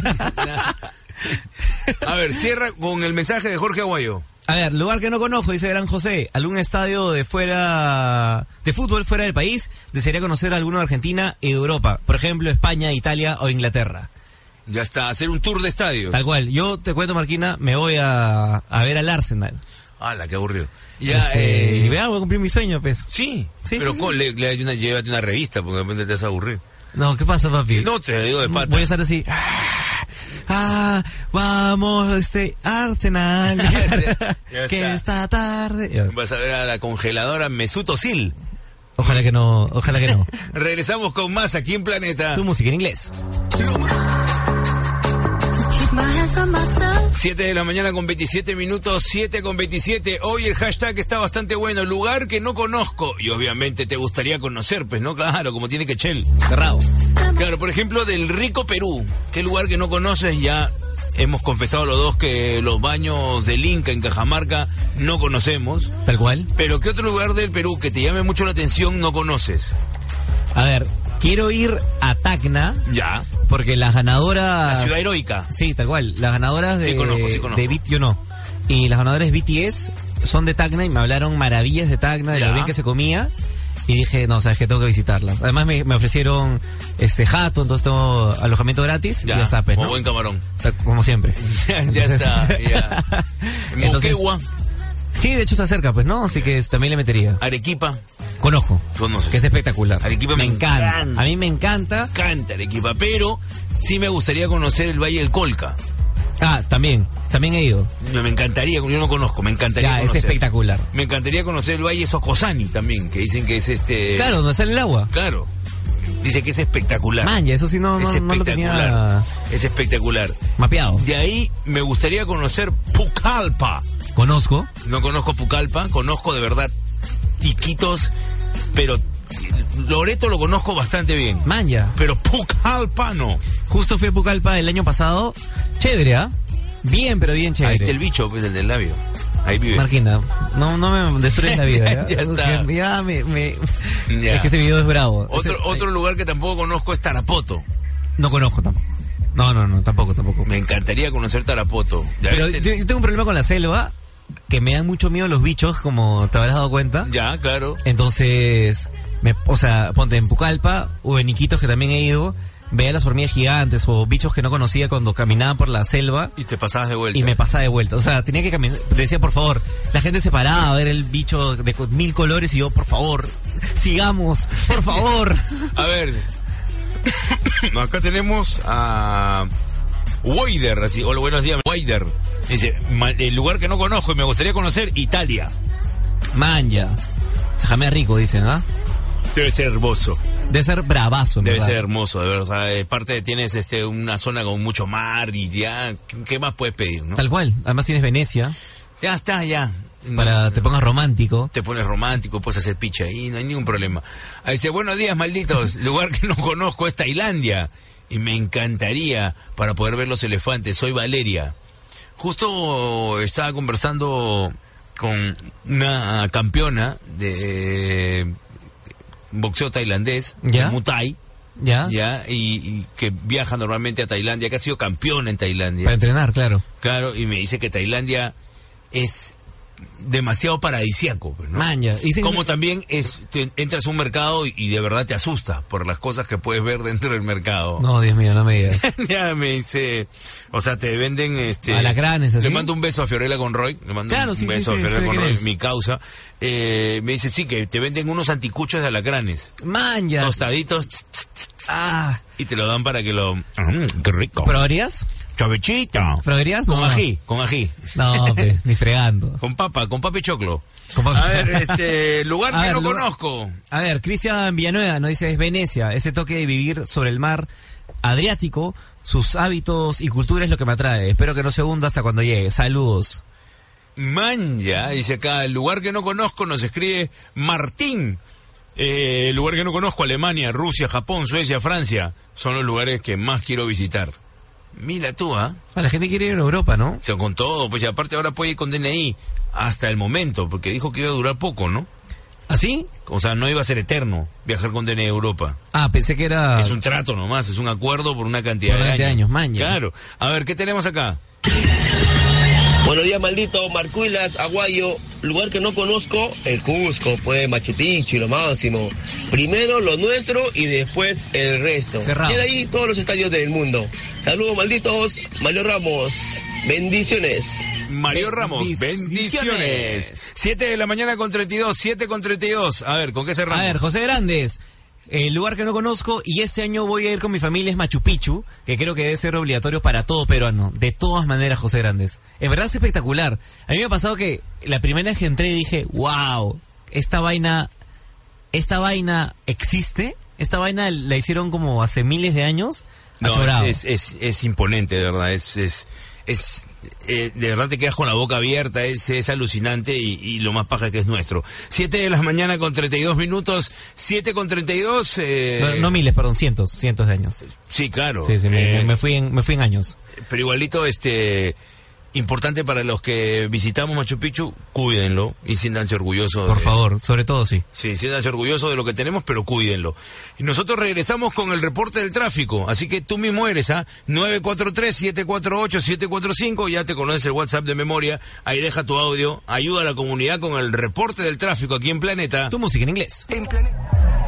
A ver, cierra con el mensaje de Jorge Aguayo. A ver, lugar que no conozco, dice Gran José. ¿Algún estadio de fuera de fútbol fuera del país? Desearía conocer alguno de Argentina y Europa. Por ejemplo, España, Italia o Inglaterra. Ya está, hacer un tour de estadios. Tal cual. Yo te cuento, Marquina, me voy a, a ver al Arsenal. ¡Hala, qué aburrido! Ya, Este, eh... y vea, voy a cumplir mi sueño, pues. Sí, Sí, pero sí, con- sí. Le, le- una, llévate una revista porque de repente te vas a aburrir. No, ¿qué pasa, papi? No, te lo digo de pata. Voy a estar así. Ah, vamos, este, Arsenal. Ya que está. esta tarde. Ya. Vas a ver a la congeladora Mesut Özil. Ojalá que no, ojalá que no. Regresamos con más aquí en Planeta. Tu música en inglés. siete de la mañana con veintisiete minutos, siete con veintisiete. Hoy el hashtag está bastante bueno. Lugar que no conozco. Y obviamente te gustaría conocer, pues, ¿no? Claro, como tiene que Chel. Cerrado. Claro, por ejemplo, del rico Perú. ¿Qué lugar que no conoces? Ya hemos confesado los dos que los baños del Inca en Cajamarca no conocemos. Tal cual. Pero ¿qué otro lugar del Perú que te llame mucho la atención no conoces? A ver, quiero ir a Tacna Ya. porque las ganadoras... La ciudad heroica. Sí, tal cual. Las ganadoras de, Sí conozco, sí conozco. de B T S, yo no. Y las ganadoras de B T S son de Tacna y me hablaron maravillas de Tacna, de Ya. lo bien que se comía. Y dije, no, sabes que tengo que visitarla. Además me, me ofrecieron este jato, entonces tengo alojamiento gratis. Ya, y ya está, pues, como ¿no? buen camarón. Como siempre. Ya, ya está, ya. Entonces- Moquegua, Sí, de hecho está cerca, pues, ¿no? Así que es- también le metería. Arequipa. Conozco. Conoces. Que es espectacular. Arequipa me encanta. A mí me encanta. Canta Arequipa, pero sí me gustaría conocer el Valle del Colca. Ah, también. También he ido. Me encantaría, yo no conozco, me encantaría Ya, es conocer. espectacular. Me encantaría conocer el Valle Socosani también, que dicen que es este... Claro, donde sale el agua. Claro. Dice que es espectacular. Maña, eso sí no, es no, no lo espectacular. tenía Es espectacular. mapeado. De ahí me gustaría conocer Pucallpa. Conozco. No conozco Pucallpa, conozco de verdad Iquitos, pero Loreto lo conozco bastante bien. Manja. Pero Pucallpa no. Justo fui a Pucallpa el año pasado. Chévere, ¿ah? ¿eh? Bien, pero bien chévere. Ahí está el bicho, pues, el del labio. Ahí vive. Marquina, no, no me destruyes la vida, ¿ya? Ya está. Ya me... me... Ya. Es que ese video es bravo. Otro, ese... otro lugar que tampoco conozco es Tarapoto. No conozco tampoco. No, no, no, tampoco, tampoco. Me encantaría conocer Tarapoto. Ya Pero viste... yo, yo tengo un problema con la selva, que me dan mucho miedo los bichos, como te habrás dado cuenta. Ya, claro. Entonces, me, o sea, ponte en Pucallpa o en Iquitos, que también he ido, veía las hormigas gigantes o bichos que no conocía cuando caminaba por la selva. Y te pasabas de vuelta. Y me pasaba de vuelta. O sea, tenía que caminar. Decía, por favor, la gente se paraba a ver el bicho de mil colores y yo, por favor, sigamos, por favor. A ver, acá tenemos a Weider, así, hola, buenos días, Weider. Dice, el lugar que no conozco y me gustaría conocer, Italia. Manja. Se jamea rico, dicen, ¿ah? Debe ser hermoso. Debe ser bravazo, en Debe verdad. ser hermoso, de verdad. O sea, de parte tienes este una zona con mucho mar y ya, ¿qué, qué más puedes pedir, no? Tal cual. Además tienes Venecia. Ya está, ya. Para te pongas romántico. Te pones romántico, puedes hacer picha ahí, no hay ningún problema. Ahí dice, buenos días, malditos. Lugar que no conozco es Tailandia. Y me encantaría para poder ver los elefantes. Soy Valeria. Justo estaba conversando con una campeona de boxeo tailandés, ¿Ya? Muay Thai. ¿Ya? Ya, y, y que viaja normalmente a Tailandia, que ha sido campeona en Tailandia. Para entrenar, claro. Claro, y me dice que Tailandia es demasiado paradisíaco, pues, ¿no? Maña. Dicen... Como también es, te entras a un mercado y, y de verdad te asusta por las cosas que puedes ver dentro del mercado. No, Dios mío, no me digas. Ya me dice, o sea, te venden este alacranes, así. Le mando un beso a Fiorella Conroy, le mando Claro, un sí, beso sí, a sí, Fiorella sí, Conroy, es. mi causa. Eh, me dice, sí, que te venden unos anticuchos de alacranes. Maña. Tostaditos. Tss, tss, tss, Ah. Y te lo dan para que lo... Mm, qué rico. ¿Probarías? Chavechita. ¿Probarías? Con No. ají, con ají. No, pe, ni fregando. Con papa, con papa y choclo. Con papa. A ver, este, lugar A que ver, no lugar- conozco. A ver, Cristian Villanueva nos dice, es Venecia, ese toque de vivir sobre el mar Adriático, sus hábitos y cultura es lo que me atrae. Espero que no se hunda hasta cuando llegue. Saludos. Manja, dice acá, el lugar que no conozco nos escribe Martín. Eh, el lugar que no conozco, Alemania, Rusia, Japón, Suecia, Francia, son los lugares que más quiero visitar. Mira tú, ¿ah? Ah, la gente quiere ir a Europa, ¿no? O sea, con todo, pues y aparte ahora puede ir con D N I hasta el momento, porque dijo que iba a durar poco, ¿no? ¿Así? O sea, no iba a ser eterno viajar con D N I a Europa. Ah, pensé que era... Es un trato nomás, es un acuerdo por una cantidad Por de veinte años. años, maña. Claro. A ver, ¿qué tenemos acá? Buenos días, maldito, Marcuilas, Aguayo, lugar que no conozco, el Cusco, pues, Machu Picchu, lo máximo. Primero lo nuestro y después el resto. Cerrado. Y de ahí todos los estadios del mundo. Saludos, malditos, Mario Ramos, bendiciones. Mario Ramos, Bendiciones. bendiciones. siete de la mañana con treinta y dos, siete con treinta y dos. A ver, ¿con qué cerramos? A ver, José Grandes, el lugar que no conozco y este año voy a ir con mi familia es Machu Picchu, que creo que debe ser obligatorio para todo peruano. De todas maneras, José Grandes. En verdad es espectacular. A mí me ha pasado que la primera vez que entré dije, wow, esta vaina, esta vaina existe. Esta vaina la hicieron como hace miles de años. No, Achorado. es, es, es, es imponente, de verdad. Es, es, es eh, de verdad te quedas con la boca abierta. Es, es alucinante y, y lo más paja que es nuestro. siete de la mañana con treinta y dos minutos. siete con treinta y dos. Eh, No, no miles, perdón, cientos, cientos de años. Sí, claro. Sí, sí, me, Eh, me fui en, me fui en años. Pero igualito, este... importante para los que visitamos Machu Picchu, cuídenlo y siéntanse orgullosos. Por de- favor, sobre todo sí. Sí, siéntanse orgullosos de lo que tenemos, pero cuídenlo. Y nosotros regresamos con el reporte del tráfico, así que tú mismo eres, ¿ah? nueve cuatro tres, siete cuatro ocho, siete cuatro cinco, ya te conoces el WhatsApp de memoria, ahí deja tu audio, ayuda a la comunidad con el reporte del tráfico aquí en Planeta. Tu música en inglés. En Planeta.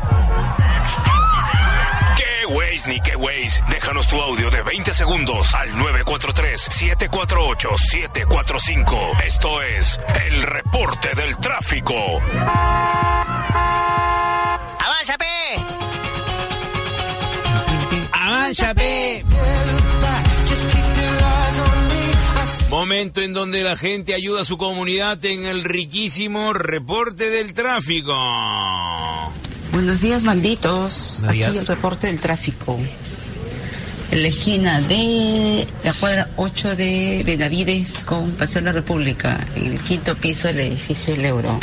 ¿Qué Waze ni qué Waze? Déjanos tu audio de veinte segundos al nueve cuatro tres, siete cuatro ocho, siete cuatro cinco. Esto es el reporte del tráfico. ¡Avanza, pe! ¡Avanza, pe! Momento en donde la gente ayuda a su comunidad en el riquísimo reporte del tráfico. Buenos días, malditos. Buenos días. Aquí el reporte del tráfico. en la esquina de la cuadra ocho de Benavides con Paseo de la República, en el quinto piso del edificio El Euro.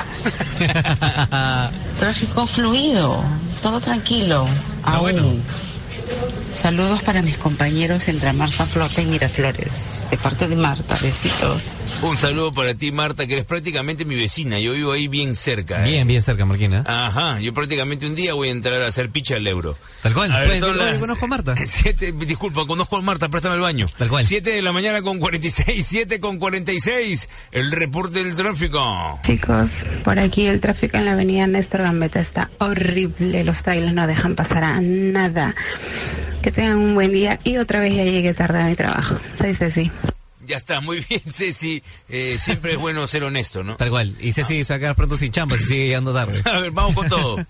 Tráfico fluido, todo tranquilo, Ah, aún. bueno. Saludos para mis compañeros en Tramarza Flota y Miraflores, de parte de Marta, besitos. Un saludo para ti, Marta, que eres prácticamente mi vecina. Yo vivo ahí bien cerca. ¿eh? Bien, bien cerca, Marquina. Ajá, yo prácticamente un día voy a entrar a hacer picha al Euro. Tal cual. A ver, Puedes son decir, las- "Oye, conozco a Marta". Siete, disculpa, conozco a Marta, préstame el baño. Tal cual. Siete de la mañana con cuarenta y seis, siete con cuarenta y seis. El reporte del tráfico. Chicos, por aquí el tráfico en la avenida Néstor Gambetta está horrible. Los trailers no dejan pasar a nada. Que tengan un buen día y otra vez ya llegué tarde a mi trabajo. Soy Ceci. Ya está, muy bien, Ceci. Eh, siempre es bueno ser honesto, ¿no? Tal cual. Y Ceci se va a quedar pronto sin chamba si sigue llegando tarde. A ver, vamos con todo.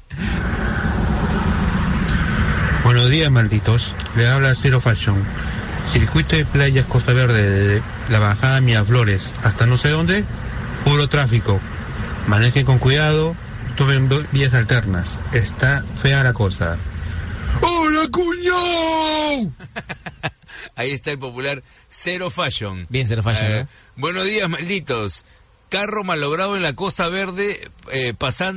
Buenos días, malditos. Le habla Zero Fashion. Circuito de playas Costa Verde, de la bajada Miraflores hasta no sé dónde, puro tráfico. Manejen con cuidado, tomen vías alternas. Está fea la cosa. ¡Hola, cuñado! Ahí está el popular Zero Fashion. Bien, Zero Fashion, Eh, ¿eh? Buenos días, malditos. Carro malogrado en la Costa Verde, eh,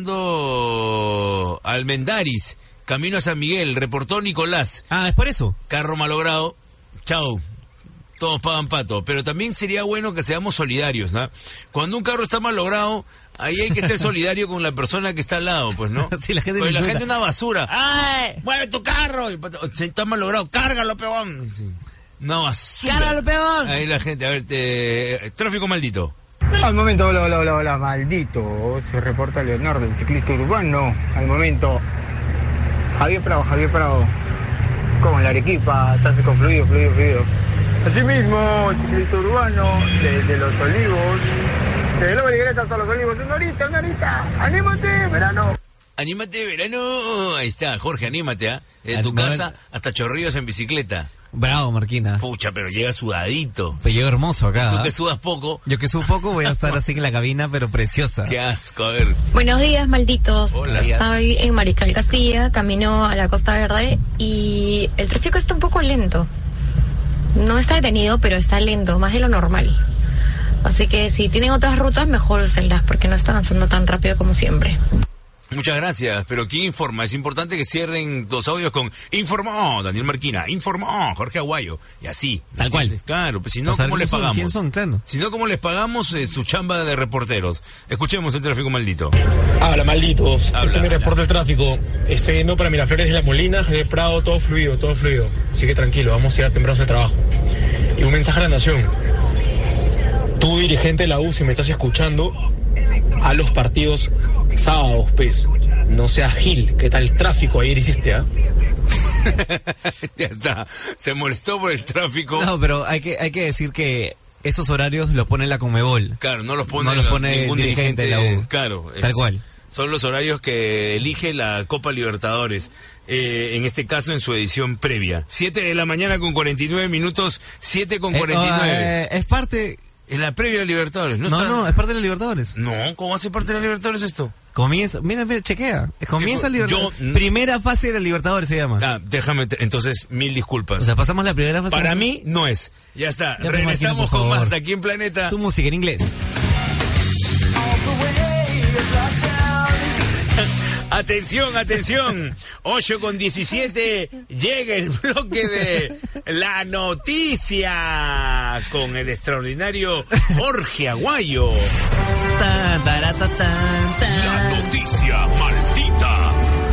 pasando Almendaris, camino a San Miguel, reportó Nicolás. Ah, es por eso. Carro malogrado, chao. Todos pagan pato. Pero también sería bueno que seamos solidarios, ¿no? Cuando un carro está malogrado, ahí hay que ser solidario con la persona que está al lado, pues, ¿no? Sí, la gente Pues la insulta. gente es una basura. ¡Ay! ¡Mueve tu carro! Y pata- Se está malogrado. ¡Cárgalo, peón! Sí. Una basura. ¡Cárgalo, peón! Ahí la gente, a ver, te... tráfico maldito. Al momento, hola, hola, hola, hola, maldito. Se reporta Leonardo, el ciclista urbano. Al momento, Javier Prado, Javier Prado. Como en la Arequipa, tráfico fluido, fluido, fluido. Asimismo, el ciclista urbano, desde Los Olivos. Desde Lobo de Greta hasta Los Olivos. Una horita, una horita. ¡Anímate, verano! Anímate, verano. Ahí está, Jorge, anímate, ¿ah? De tu Al- no, casa hasta Chorrillos en bicicleta. Bravo, Marquina. Pucha, pero llega sudadito. Pues llego hermoso acá. Tú ¿ah? que sudas poco. Yo que subo poco voy a estar así en la cabina, pero preciosa. Qué asco, a ver. Buenos días, malditos. Hola. Estoy en Mariscal Castilla, camino a la Costa Verde y el tráfico está un poco lento. No está detenido, pero está lento, más de lo normal. Así que si tienen otras rutas, mejor úsenlas porque no está avanzando tan rápido como siempre. Muchas gracias, pero ¿quién informa? Es importante que cierren los audios con informó Daniel Marquina, informó Jorge Aguayo, y así. Tal cual. ¿Entiendes? Claro, pues si no, O sea, ¿cómo ¿quién les son? pagamos? ¿Quién son? Claro. Si no, ¿cómo les pagamos eh, su chamba de reporteros? Escuchemos el tráfico maldito. Habla, malditos. Habla, Ese es mi habla. reporte del tráfico. Estoy yendo para Miraflores de la Molina, Javier Prado, todo fluido, todo fluido. Así que tranquilo, vamos a ir a temprano al trabajo. Y un mensaje a la nación. Tú, dirigente de la U, si me estás escuchando, a los partidos sábados, pues. No seas gil. ¿Qué tal el tráfico ayer hiciste, ah? Ya está, se molestó por el tráfico. No, pero hay que hay que decir que esos horarios los pone la Conmebol. Claro, no los pone, No los pone ningún el dirigente dirigente, de la U. Claro. Tal es- cual. Son los horarios que elige la Copa Libertadores, eh, en este caso en su edición previa. Siete de la mañana con cuarenta y nueve minutos, siete con Eh, cuarenta y nueve. eh, es parte... En la previa de la Libertadores, ¿no? No, está- no, es parte de la Libertadores. No, ¿cómo hace parte de la Libertadores esto? Comienza, mira, mira, chequea. Comienza la Yo- Libertadores. Primera fase de la Libertadores se llama. Ah, déjame, te- entonces, mil disculpas. O sea, pasamos la primera fase. Para mí, no es. Ya está, Ya, regresamos Marquina, por con favor. más aquí en Planeta. Tu música en inglés. Atención, atención. ocho con diecisiete. Llega el bloque de la noticia con el extraordinario Jorge Aguayo. Tan, tarata, tan, tan. La noticia maldita.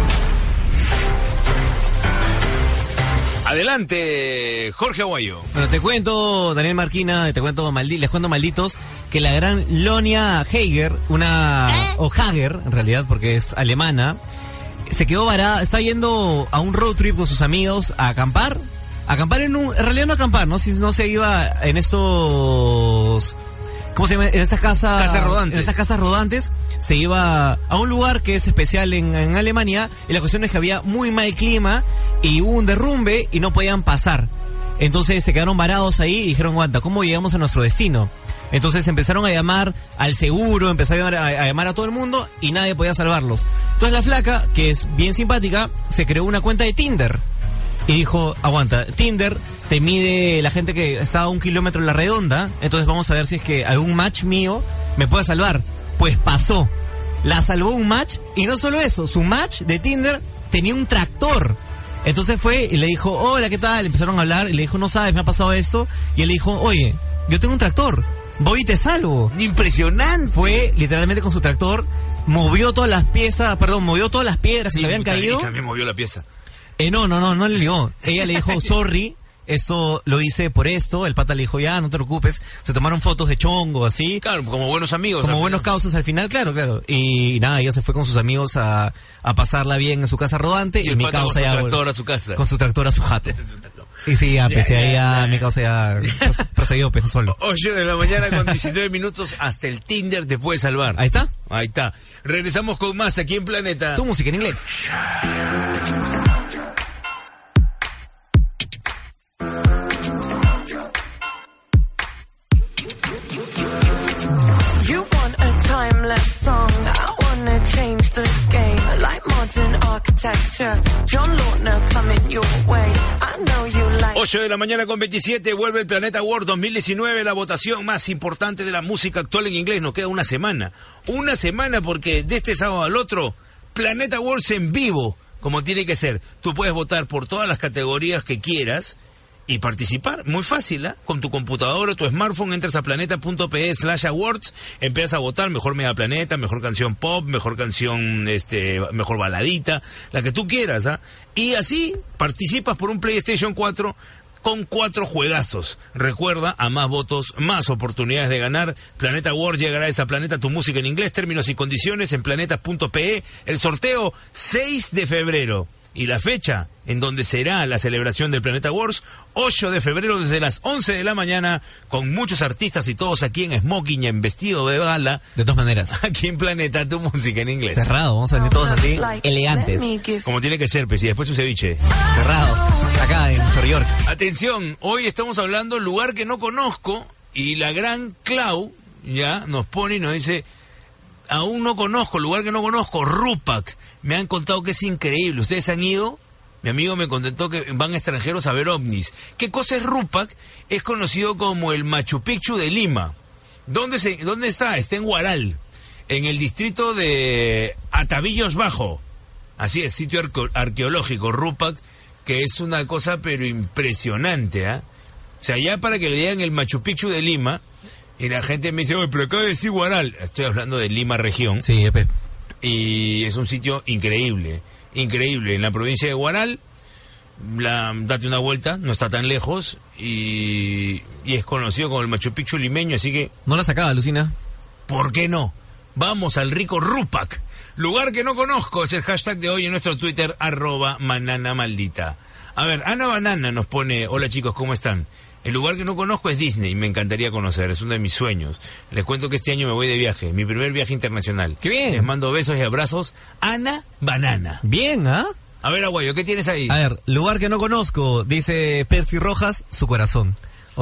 Adelante, Jorge Aguayo. Bueno, te cuento, Daniel Marquina, y te cuento, maldi- les cuento malditos, que la gran Lonia Hager, una, o Hager, en realidad, porque es alemana, se quedó varada, está yendo a un road trip con sus amigos a acampar, acampar en un, en realidad no acampar, ¿no? Si no se iba en estos, ¿cómo se llama? En estas casas, Casas rodantes. en estas casas rodantes, se iba a un lugar que es especial en, en Alemania, y la cuestión es que había muy mal clima, y hubo un derrumbe, y no podían pasar. Entonces se quedaron varados ahí y dijeron, aguanta, ¿cómo llegamos a nuestro destino? Entonces empezaron a llamar al seguro, empezaron a, a llamar a todo el mundo y nadie podía salvarlos. Entonces la flaca, que es bien simpática, se creó una cuenta de Tinder. y dijo, aguanta, Tinder te mide la gente que está a un kilómetro en la redonda, entonces vamos a ver si es que algún match mío me puede salvar. Pues pasó, la salvó un match, y no solo eso, su match de Tinder tenía un tractor. Entonces fue y le dijo, hola, ¿qué tal? Empezaron a hablar y le dijo, no sabes, me ha pasado esto. Y él le dijo, oye, yo tengo un tractor, voy y te salvo. Impresionante. Fue literalmente con su tractor, movió todas las piezas, perdón, movió todas las piedras que Sí, se habían caído. también movió la pieza. Eh, no, no, no, no le ligó. Ella le dijo, sorry, esto lo hice por esto. El pata le dijo, ya, no te preocupes. Se tomaron fotos de chongo, así. Claro, como buenos amigos. Como buenos causos al final, claro, claro. Y nada, ella se fue con sus amigos a, a pasarla bien en su casa rodante. Y Y, el mi pata causa con su ya... tractor a su casa. Con su tractor a su jato. Y sí, ya, pese a ella, mi causa ya procedió, pues, solo. ocho de la mañana con diecinueve minutos, hasta el Tinder te puede salvar. Ahí está. Ahí está. Regresamos con más aquí en Planeta. Tu música en inglés. You want a timeless song, I wanna change the game, like modern architecture, John Lautner coming your way, I know you like... ocho de la mañana con veintisiete, vuelve el Planeta Award dos mil diecinueve, la votación más importante de la música actual en inglés. Nos queda una semana, una semana porque de este sábado al otro, Planeta Awards en vivo, como tiene que ser. Tú puedes votar por todas las categorías que quieras y participar, muy fácil, ¿eh? Con tu computadora o tu smartphone entras a planeta.pe slash awards, empiezas a votar mejor Mega Planeta, mejor canción pop, mejor canción, este, mejor baladita, la que tú quieras, ¿ah? Y así participas por un PlayStation cuatro con cuatro juegazos. Recuerda, a más votos, más oportunidades de ganar. Planeta Awards llegará a esa Planeta, tu música en inglés, términos y condiciones en planeta.pe. El sorteo seis de febrero. Y la fecha en donde será la celebración del Planeta Awards, ocho de febrero desde las once de la mañana, con muchos artistas y todos aquí en smoking, en vestido de gala. De todas maneras. Aquí en Planeta, tu música en inglés. Cerrado, vamos a venir todos así, elegantes. Como tiene que ser, pues, y después su ceviche. Cerrado, acá en Nueva York. Atención, hoy estamos hablando lugar que no conozco, y la gran Clau, ya, nos pone y nos dice... Aún no conozco, lugar que no conozco, Rupac. Me han contado que es increíble. ¿Ustedes han ido? Mi amigo me contó que van extranjeros a ver ovnis. ¿Qué cosa es Rupac? Es conocido como el Machu Picchu de Lima. ¿Dónde, se, dónde está? Está en Huaral, en el distrito de Atavillos Bajo. Así es, sitio arque arqueológico, Rupac, que es una cosa pero impresionante, ¿ah? ¿eh? O sea, ya para que le digan el Machu Picchu de Lima... Y la gente me dice, oye, pero acaba de decir Huaral. Estoy hablando de Lima región. Sí, epe. Y es un sitio increíble, increíble. En la provincia de Huaral, la, date una vuelta, no está tan lejos. Y, y es conocido como el Machu Picchu limeño, así que... No la sacaba, Lucina. ¿Por qué no? Vamos al rico Rupac. Lugar que no conozco, es el hashtag de hoy en nuestro Twitter, arroba manana maldita. A ver, Ana Banana nos pone, hola chicos, ¿cómo están? El lugar que no conozco es Disney, me encantaría conocer, es uno de mis sueños. Les cuento que este año me voy de viaje, mi primer viaje internacional. ¡Qué bien! Les mando besos y abrazos. Ana Banana. Bien, ¿ah? ¿eh? A ver, Aguayo, ¿qué tienes ahí? A ver, lugar que no conozco, dice Percy Rojas, su corazón.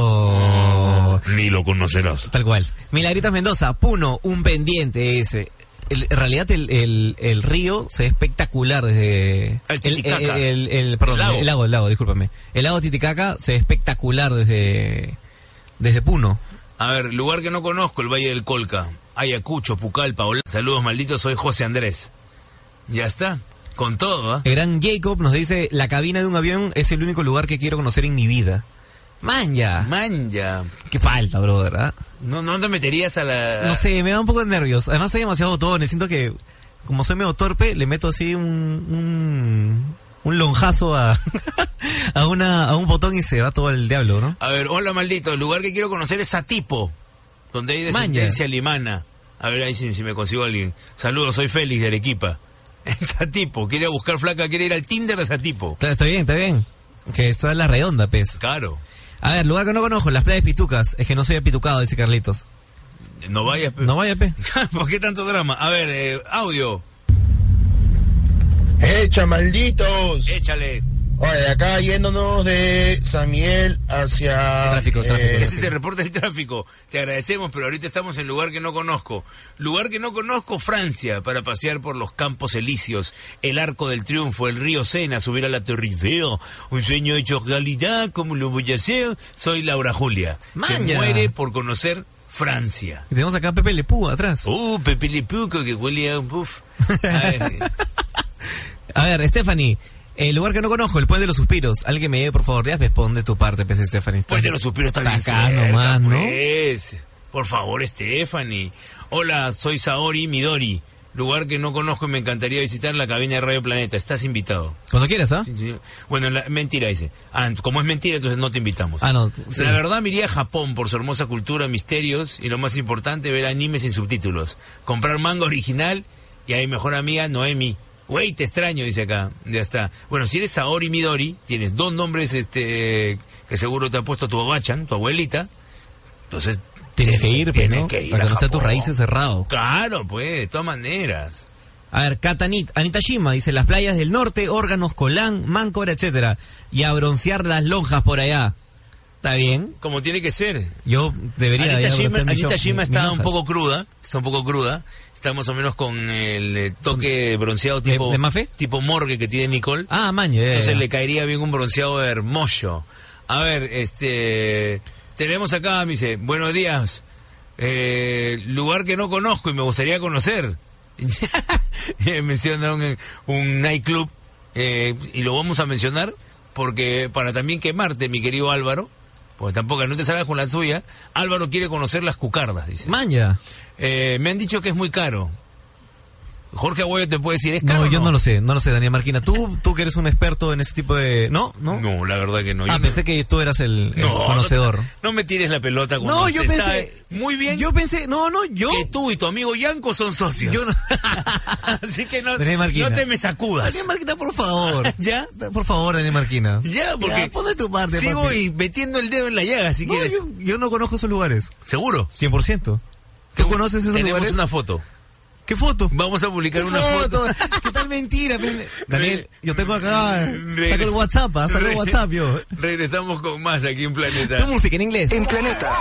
Oh, ni lo conocerás. Tal cual. Milagritas Mendoza, Puno, un pendiente ese. El, en realidad el, el, el río se ve espectacular desde... El Titicaca. El, el, el, perdón, el lago. el lago, el lago, discúlpame. El lago Titicaca se ve espectacular desde, desde Puno. A ver, lugar que no conozco, el Valle del Colca. Ayacucho, Pucallpa, hola. Saludos malditos, soy José Andrés. Ya está, con todo, ¿ah? ¿eh? El gran Jacob nos dice, la cabina de un avión es el único lugar que quiero conocer en mi vida. Manja. Manja. Qué falta, bro, ¿verdad? No, no te meterías a la... No sé, me da un poco de nervios. Además hay demasiados botones. Siento que, como soy medio torpe, le meto así un... un, un lonjazo a, a, una, a un botón y se va todo el diablo, ¿no? A ver, hola maldito. El lugar que quiero conocer es Satipo, donde hay descendencia limana. A ver ahí si, si me consigo a alguien. Saludos, soy Félix de Arequipa. Satipo, quiere ir a buscar flaca, quiere ir al Tinder de Satipo. Claro, está bien, está bien. Que está en la redonda, pez. Claro. A ver, lugar que no conozco, las playas Pitucas. Es que no soy apitucado, dice Carlitos. No vayas, pe. No vaya, pe. ¿Por qué tanto drama? A ver, eh, audio. ¡Echa, malditos! Échale. Oye, acá yéndonos de San Miguel hacia... Tráfico, tráfico. eh, Ese es el reporte del tráfico. Te agradecemos, pero ahorita estamos en lugar que no conozco. Lugar que no conozco, Francia, para pasear por los Campos Elíseos, el Arco del Triunfo, el río Sena, subir a la Torre Eiffel, un sueño hecho realidad, ¿cómo lo voy a hacer? Soy Laura Julia, que Maña. muere por conocer Francia. Y tenemos acá a Pepe Le Pew atrás. Uh, Pepe Le Pew, que huele a un puff. A ver, A ver, Stephanie, el lugar que no conozco, el Puente de los Suspiros. Alguien que me lleve, por favor, ya responde tu parte, pues, Stephanie. Puente de los Suspiros está bien acá cerca, nomás, ¿no? pues. Por favor, Stephanie. Hola, soy Saori Midori. Lugar que no conozco y me encantaría visitar, la cabina de Radio Planeta. Estás invitado. Cuando quieras, ¿ah? Sí, sí. Bueno, la, mentira dice. Ah, como es mentira, entonces no te invitamos. Ah, no. Sí. La verdad, me iría a Japón por su hermosa cultura, misterios y lo más importante, ver anime sin subtítulos. Comprar manga original y a mi mejor amiga Noemi. Güey, te extraño, dice acá. Ya está. Bueno, si eres Saori Midori, tienes dos nombres este que seguro te ha puesto tu abachan, tu abuelita. Entonces... Tienes que ir, pues, tienes ¿no? que ir Para a conocer tus Japón. raíces cerrado. Claro, pues, de todas maneras. A ver, Katanit, Anita Shima dice, las playas del norte, Órganos, Colán, Máncora, etcétera. Y a broncear las lonjas por allá. ¿Está bien? Como tiene que ser. Yo debería Anita ya Shima, broncear mi Anita shop- Shima mi- está mis un lonjas. poco cruda, está un poco cruda. Está más o menos con el eh, toque bronceado tipo de Mafe? tipo morgue que tiene Nicole. Ah, maña, ya, Entonces ya. le caería bien un bronceado hermoso. A ver, este tenemos acá, me dice, buenos días. Eh, lugar que no conozco y me gustaría conocer. Menciona un, un nightclub eh, y lo vamos a mencionar porque para también quemarte, mi querido Álvaro, porque tampoco no te salgas con la suya. Álvaro quiere conocer las cucardas, dice. Maña. Eh, me han dicho que es muy caro. Jorge Aguayo te puede decir, ¿es caro? No, o yo no lo sé, no lo sé, Daniel Marquina. ¿Tú, tú que eres un experto en ese tipo de... ¿No? ¿No? No, la verdad que no. Ah, Yo pensé no- que tú eras el, el No, conocedor. No, no me tires la pelota cuando No, yo se pensé- sabe muy bien. Yo pensé, no, no, yo... Que tú y tu amigo Yanko son socios. Yo no... Así que no, Daniel Marquina. no te me sacudas. Daniel Marquina, por favor. ¿Ya? Por favor, Daniel Marquina. Ya, porque Ya, pon de tu parte, sigo papi. y metiendo el dedo en la llaga, si No, quieres. yo, yo no conozco esos lugares. ¿Seguro? cien por ciento. ¿Tú conoces esos Tenemos lugares? una foto. ¿Qué foto? Vamos a publicar ¿Qué una foto. ¿Qué tal mentira? Ven- Daniel, yo tengo acá... Re- Saca el WhatsApp, ah, saca el Re- WhatsApp, yo. Regresamos con más aquí en Planeta. Tu música en inglés. En Planeta.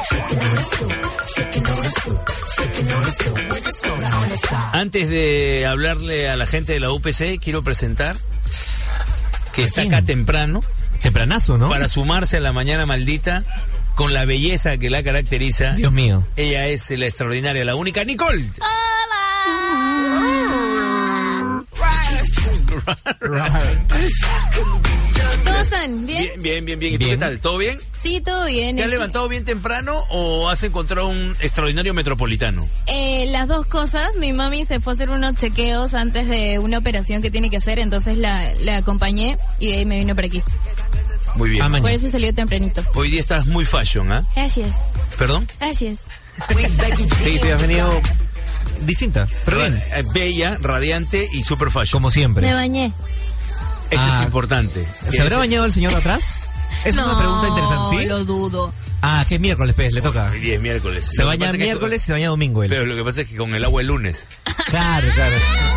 Antes de hablarle a la gente de la U P C, quiero presentar que está ¿Quién? acá temprano. Tempranazo, ¿no? Para sumarse a la mañana maldita con la belleza que la caracteriza. Dios mío. Ella es la extraordinaria, la única Nicole. ¿Cómo están? ¿Bien? Bien, bien, bien, bien. ¿Y tú Bien. qué tal? ¿Todo bien? Sí, todo bien. ¿Te has Aquí- levantado bien temprano o has encontrado un extraordinario metropolitano? Eh, las dos cosas. Mi mami se fue a hacer unos chequeos antes de una operación que tiene que hacer, entonces la, la acompañé y de ahí me vino para aquí. Muy bien. Ah, mañana. Por eso salió tempranito. Hoy día estás muy fashion, ¿ah? Gracias. ¿Perdón? Gracias. Sí, sí, has venido distinta, pero bien. Ra- eh, Bella, radiante y super fashion. Como siempre. Me bañé. Eso Ah. es importante. ¿Se habrá bañado el señor de atrás? Es no, una pregunta interesante, ¿sí? lo dudo. Ah, que es miércoles, pues, le toca. Hoy día es miércoles. Se Lo que baña pasa es que- miércoles y se baña domingo él. Pero lo que pasa es que con el agua el lunes. Claro, claro.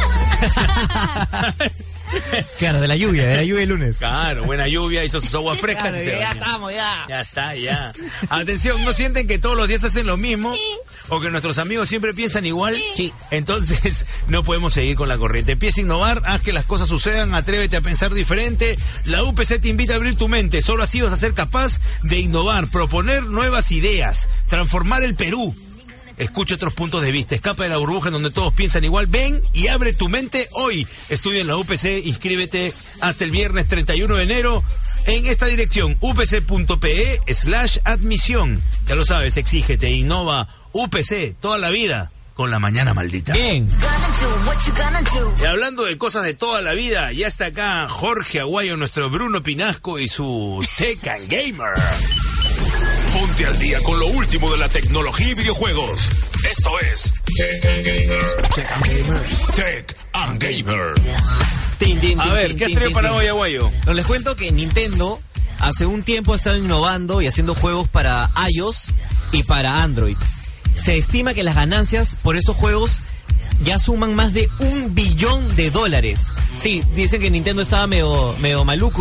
Claro, de la lluvia, de la lluvia el lunes. Claro, buena lluvia, hizo sus aguas frescas. Claro, y se ya bañó. estamos, ya. Ya está, ya. Atención, ¿no sienten que todos los días hacen lo mismo? ¿O que nuestros amigos siempre piensan igual? Sí. Entonces, no podemos seguir con la corriente. Empieza a innovar, haz que las cosas sucedan, atrévete a pensar diferente. La U P C te invita a abrir tu mente. Solo así vas a ser capaz de innovar, proponer nuevas ideas, transformar el Perú. Escucha otros puntos de vista, escapa de la burbuja en donde todos piensan igual. Ven y abre tu mente hoy. Estudia en la U P C, inscríbete hasta el viernes treinta y uno de enero en esta dirección, upc.pe slash admisión. Ya lo sabes, exígete, innova, U P C, toda la vida, con la mañana maldita. Bien. Y hablando de cosas de toda la vida, ya está acá Jorge Aguayo, nuestro Bruno Pinasco y su Tech and Gamer. Ponte al día con lo último de la tecnología y videojuegos. Esto es Tech and Gamer. Tech and Gamer. Tin, tin, A tin, ver, tin, ¿qué has tin, traído tin, para tin. hoy, Aguayo? No, les cuento que Nintendo hace un tiempo ha estado innovando y haciendo juegos para iOS y para Android. Se estima que las ganancias por estos juegos ya suman más de un billón de dólares. Sí, dicen que Nintendo estaba medio, medio maluco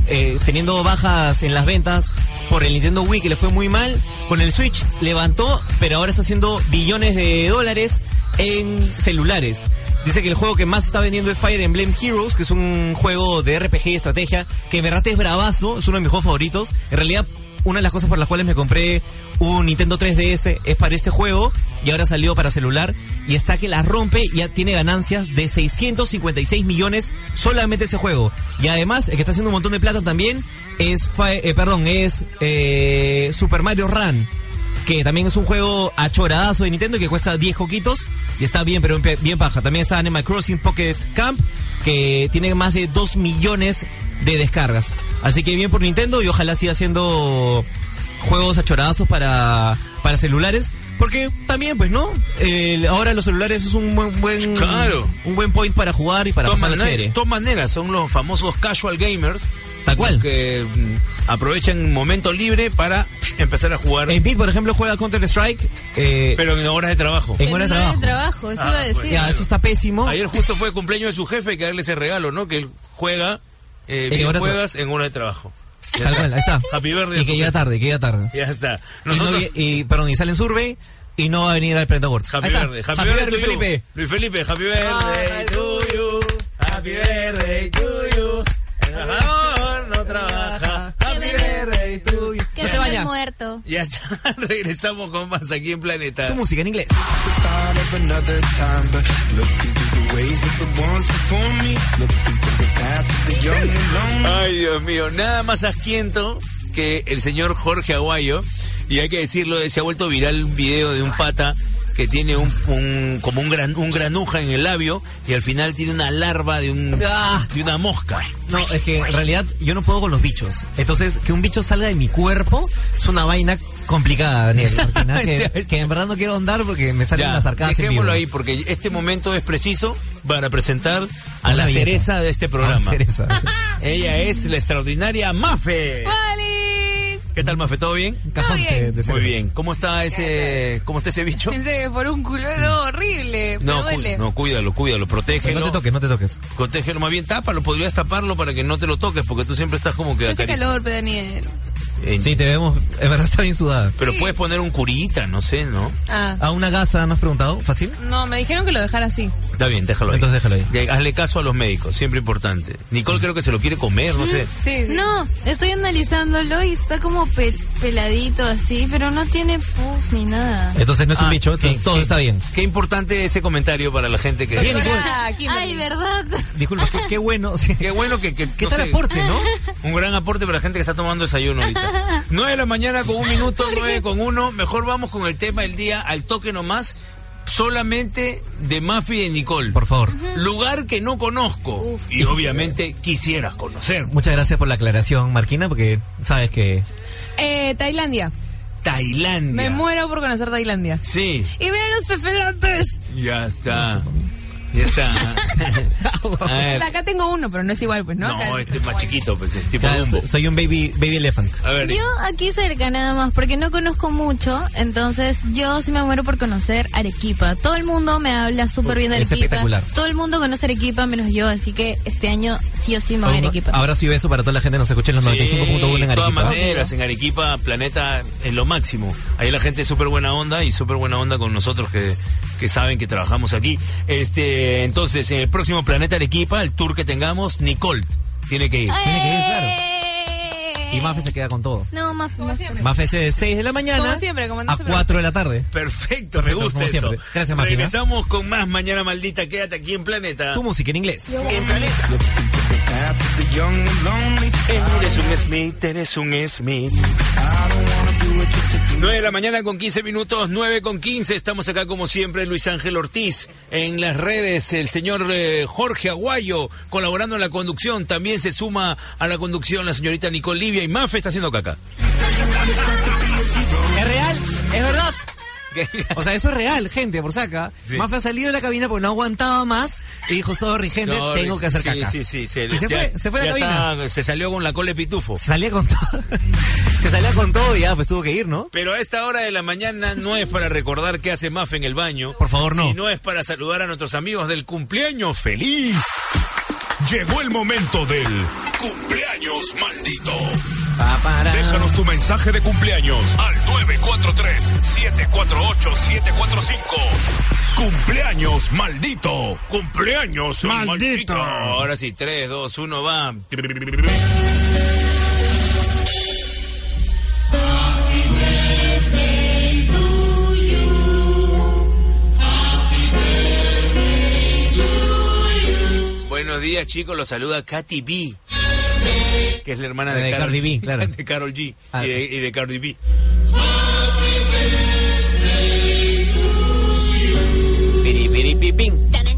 eh, teniendo bajas en las ventas por el Nintendo Wii, que le fue muy mal. Con el Switch levantó, pero ahora está haciendo billones de dólares en celulares. Dice que el juego que más está vendiendo es Fire Emblem Heroes, que es un juego de R P G y estrategia, que en verdad es bravazo, es uno de mis juegos favoritos. En realidad, una de las cosas por las cuales me compré un Nintendo tres D S es para este juego, y ahora salió para celular, y está que la rompe, y ya tiene ganancias de seiscientos cincuenta y seis millones solamente ese juego. Y además, el que está haciendo un montón de plata también es, eh, perdón, es eh, Super Mario Run, que también es un juego achoradazo de Nintendo que cuesta diez coquitos y está bien, pero bien paja. También está Animal Crossing Pocket Camp, que tiene más de dos millones de descargas. Así que bien por Nintendo, y ojalá siga haciendo juegos achoradazos para, para celulares, porque también, pues, ¿no? Eh, ahora los celulares es un buen, buen claro. un buen point para jugar y para de pasar la chévere. De todas maneras, son los famosos casual gamers. Tal cual. Que mm, aprovechan momento libre para empezar a jugar. En Beat, por ejemplo, juega Counter-Strike. Eh, pero en horas de trabajo. En horas de trabajo. de trabajo, eso Ah, iba a decir. bueno. Ya, eso está pésimo. Ayer justo fue el cumpleaños de su jefe, que darle ese regalo, ¿no? Que él juega eh, En horas de videojuegos en horas de trabajo. Ya Tal está. cual, ahí está. Happy birthday. Y que llega tarde, que llega tarde. Ya está. Y, no Nosotros... vi- y, perdón, y sale en Survey y no va a venir al Planeta Awards. Happy Ahí está. birthday. Happy, Happy birthday, birthday, to you. Felipe. Luis Felipe, happy birthday to you. Happy birthday to you. El trabajador no trabaja. Happy birthday to you. Que No se me vaya. he muerto. Ya está. Regresamos con más aquí en Planeta. Tu música en inglés. Ay, Dios mío, nada más asquiento que el señor Jorge Aguayo, y hay que decirlo, se ha vuelto viral un video de un pata que tiene un, un como un gran un granuja en el labio, y al final tiene una larva de un Ah. de una mosca. No, es que en realidad yo no puedo con los bichos. Entonces, que un bicho salga de mi cuerpo es una vaina complicada, Daniel. Martina, que, que en verdad no quiero andar porque me salen Ya, las arcadas en vivo. dejémoslo ahí, porque este momento es preciso para presentar a Una la belleza. cereza de este A programa. la cereza. Ella es la extraordinaria Mafe. ¡Vale! ¿Qué tal, Mafe? ¿Todo bien? Cajón bien. se- de Muy cereza. bien. ¿Cómo está ese cómo está ese bicho? Pensé que por un culo no, horrible. No, me cu- duele. no, cuídalo, cuídalo, Que protégelo. no te toques, no te toques. Protégelo, más bien tápalo, podrías taparlo para que no te lo toques, porque tú siempre estás como que Hace acarici- calor, pero Daniel. Eh, Sí, te vemos, en verdad está bien sudada. Pero Sí. puedes poner un curita, no sé, ¿no? Ah, ¿A una gasa no has preguntado? ¿Fácil? no, me dijeron que lo dejara así. Está bien, déjalo ahí. Entonces déjalo ahí. Ya, hazle caso a los médicos, siempre importante. Nicole creo que se lo quiere comer, no sé. Sí, sí. No, estoy analizándolo y está como pel- peladito así, pero no tiene pus ni nada. Entonces no es un Ah, bicho, entonces ¿qué- todo qué- está bien. Qué importante ese comentario para la gente que... Bien, Doctora Kimberly. Ay, ¿verdad? Disculpa, qué, qué bueno. Sí. Qué bueno que... que ¿Qué no tal sé, aporte, no? Un gran aporte para la gente que está tomando desayuno ahorita. nueve de la mañana con un minuto, nueve con uno. Mejor vamos con el tema del día al toque nomás. Solamente de Mafi y de Nicole. Por favor. Lugar que no conozco. Uf. Y obviamente quisieras conocer. Muchas gracias por la aclaración, Marquina, porque sabes que... Eh, Tailandia. Tailandia. Me muero por conocer Tailandia. Sí, Y ver a los pefelantes. ya está. Ya está. A ver. Acá tengo uno, pero no es igual, pues, ¿no? No, Acá- este es más chiquito, pues es tipo Ya, Dumbo. soy un baby baby elephant. A ver, Yo aquí cerca nada más, porque no conozco mucho, entonces yo sí me muero por conocer Arequipa. Todo el mundo me habla súper bien de Es Arequipa. espectacular. Todo el mundo conoce Arequipa menos yo, así que este año sí o sí me voy a Arequipa. Abrazo y beso para toda la gente que nos escucha en los noventa y cinco punto uno en de todas Arequipa. maneras, en Arequipa, Planeta es lo máximo. Ahí la gente es súper buena onda y súper buena onda con nosotros que, que saben que trabajamos aquí. Este, entonces, en el próximo Planeta Arequipa, el tour que tengamos, Nicole tiene que ir. Tiene que ir, claro. ¡Eh! Y Mafe se queda con todo. No, más, más. Mafe es de seis de la mañana Como siempre, como no a se cuatro de la tarde. Perfecto, me Perfecto, gusta como eso. siempre. Gracias, Máquina. Regresamos con más Mañana Maldita. Quédate aquí en Planeta. Tu música en inglés. En Planeta. Eres un Smith, eres un Smith. nueve de la mañana con quince minutos, nueve con quince. Estamos acá como siempre, Luis Ángel Ortiz. En las redes, el señor eh, Jorge Aguayo colaborando en la conducción. También se suma a la conducción la señorita Nicole Livia, y Mafe está haciendo caca. ¿Es real? ¿Es verdad? O sea, eso es real, gente, por saca. Sí. Mafe ha salido de la cabina porque no aguantaba más y dijo, sorry, gente, Sorry, tengo que hacer sí, caca. Sí, sí, sí. Y se Ya- fue, se fue de la ya cabina. está, se salió con la cola de pitufo. Se salía con todo. Se salía con todo y ya, pues tuvo que ir, ¿no? Pero a esta hora de la mañana no es para recordar qué hace Mafe en el baño. Por favor, no. Sino es para saludar a nuestros amigos del cumpleaños feliz. Llegó el momento del cumpleaños maldito. Déjanos tu mensaje de cumpleaños al nueve cuatro tres, siete cuatro ocho, siete cuatro cinco. Cumpleaños maldito. Cumpleaños maldito. maldito. Ahora sí, tres, dos, uno, va. Buenos días, chicos, los saluda Katy B, que es la hermana de, de Carol, Cardi B, claro. de Karol G Ah, y, de, y de Cardi B. Piri, piri, pi, pin.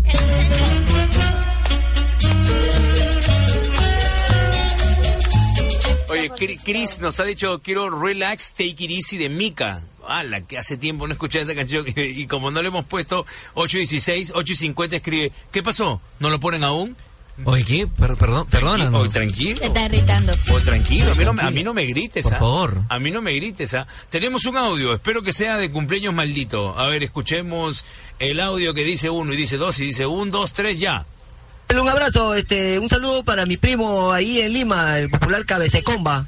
Oye, Chris nos ha dicho, quiero Relax, Take It Easy de Mika. ala, que hace tiempo no escuché esa canción y, y como no le hemos puesto ocho dieciséis, ocho cincuenta escribe, ¿qué pasó? ¿No lo ponen aún? Oye, ¿qué? Per- perdón, perdónanos. Oye, tranquilo. Te está irritando. Oye, tranquilo, a mí, no, a mí no me grites, Por ¿ah? favor. A mí no me grites, ¿ah? Tenemos un audio, espero que sea de cumpleaños maldito. A ver, escuchemos el audio que dice uno y dice dos y dice un, dos, tres, ya. Un abrazo, este, un saludo para mi primo ahí en Lima, el popular Cabececomba.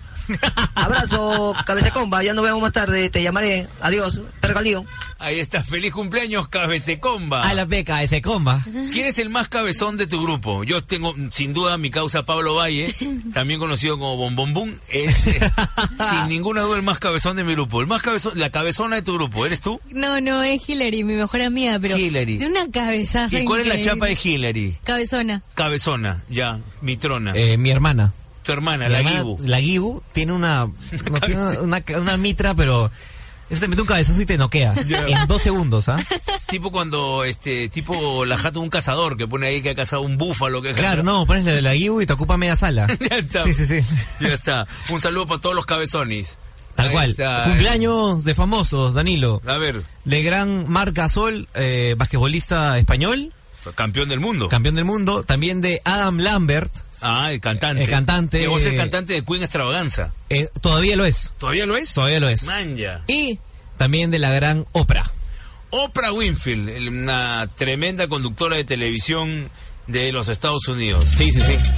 Abrazo, Cabececomba, ya nos vemos más tarde, te llamaré. Adiós, te regalío. Ahí está, feliz cumpleaños, Cabececomba. A la beca, ese comba. ¿Quién es el más cabezón de tu grupo? Yo tengo, sin duda, mi causa Pablo Valle, también conocido como Bombombum, es, eh, sin ninguna duda, el más cabezón de mi grupo. El más cabezón, la cabezona de tu grupo, ¿eres tú? No, no, es Hillary, mi mejor amiga, pero Hillary. de una cabezaza ¿Y cuál es la increíble. chapa de Hillary? Cabezona. Cabezona, ya, mitrona. Eh, mi hermana. Tu hermana, Mi la hermana, Gibu. La Gibu tiene una, no, tiene una, una, una mitra, pero ese te mete un cabezazo y te noquea. Ya. En dos segundos, ¿ah? Tipo cuando, este, tipo la jato de un cazador que pone ahí que ha cazado un búfalo. Que ha Claro, cazado. no, pones la de la Gibu y te ocupa media sala. Ya está. Sí, sí, sí. Ya está. Un saludo para todos los cabezones. Tal Ahí cual. está. Cumpleaños de famosos, Danilo. A ver, De gran Marc Gasol, eh, basquetbolista español, campeón del mundo. campeón del mundo. También de Adam Lambert, Ah, el cantante. El cantante, Llegó a ser eh, cantante de Queen Extravaganza. eh, todavía lo es. ¿Todavía lo es? Todavía lo es. Manja. Y también de la gran Oprah. Oprah Winfrey, el- una tremenda conductora de televisión de los Estados Unidos. Sí, sí, sí.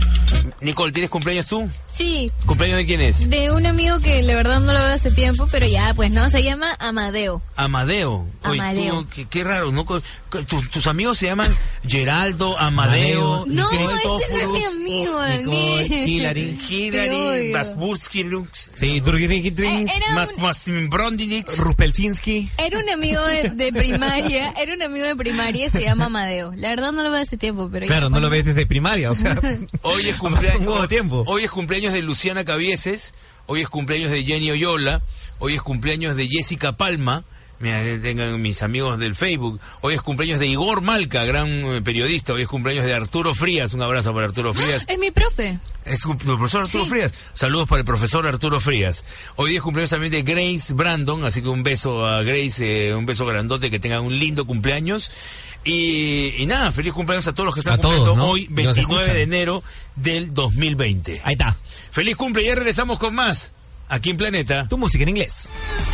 Nicole, ¿tienes cumpleaños tú? Sí, ¿Cumpleaños de quién es? de un amigo que la verdad no lo veo hace tiempo, pero ya, pues no, se llama Amadeo. Amadeo. Oye, Amadeo. tú, qué, qué raro, ¿no? Con- con- tu- tus amigos se llaman Geraldo, Amadeo, No, Nicole ese no es Tóforos, mi amigo, Nicole, Daniel. Hillary. Te Hillary, odio. Basbursky, Lux, Sí, Durgiriki Eh, Trins, era, Mas, un, Mas Brondinix. Ruspelsinski. era un amigo de, de primaria, era un amigo de primaria y se llama Amadeo. La verdad no lo veo hace tiempo, pero Claro, ya, no lo pues, ves desde primaria, o sea. Hoy es ha pasado un cumpleaños. huevo de tiempo. Hoy es cumpleaños de Luciana Cabieses. Hoy es cumpleaños de Jenny Oyola. Hoy es cumpleaños de Jessica Palma. Mira, tengan mis amigos del Facebook. Hoy es cumpleaños de Igor Malca, gran eh, periodista. Hoy es cumpleaños de Arturo Frías. Un abrazo para Arturo Frías. Es mi profe. Es tu profesor Arturo Sí. Frías. Saludos para el profesor Arturo Frías. Hoy es cumpleaños también de Grace Brandon, así que un beso a Grace, eh, un beso grandote, que tengan un lindo cumpleaños. Y, y nada, feliz cumpleaños a todos los que están A todos, cumpliendo ¿no? hoy, Y nos veintinueve escuchan. de enero del dos mil veinte. Ahí está. Feliz cumple, ya regresamos con más, aquí en Planeta. Tu música en inglés.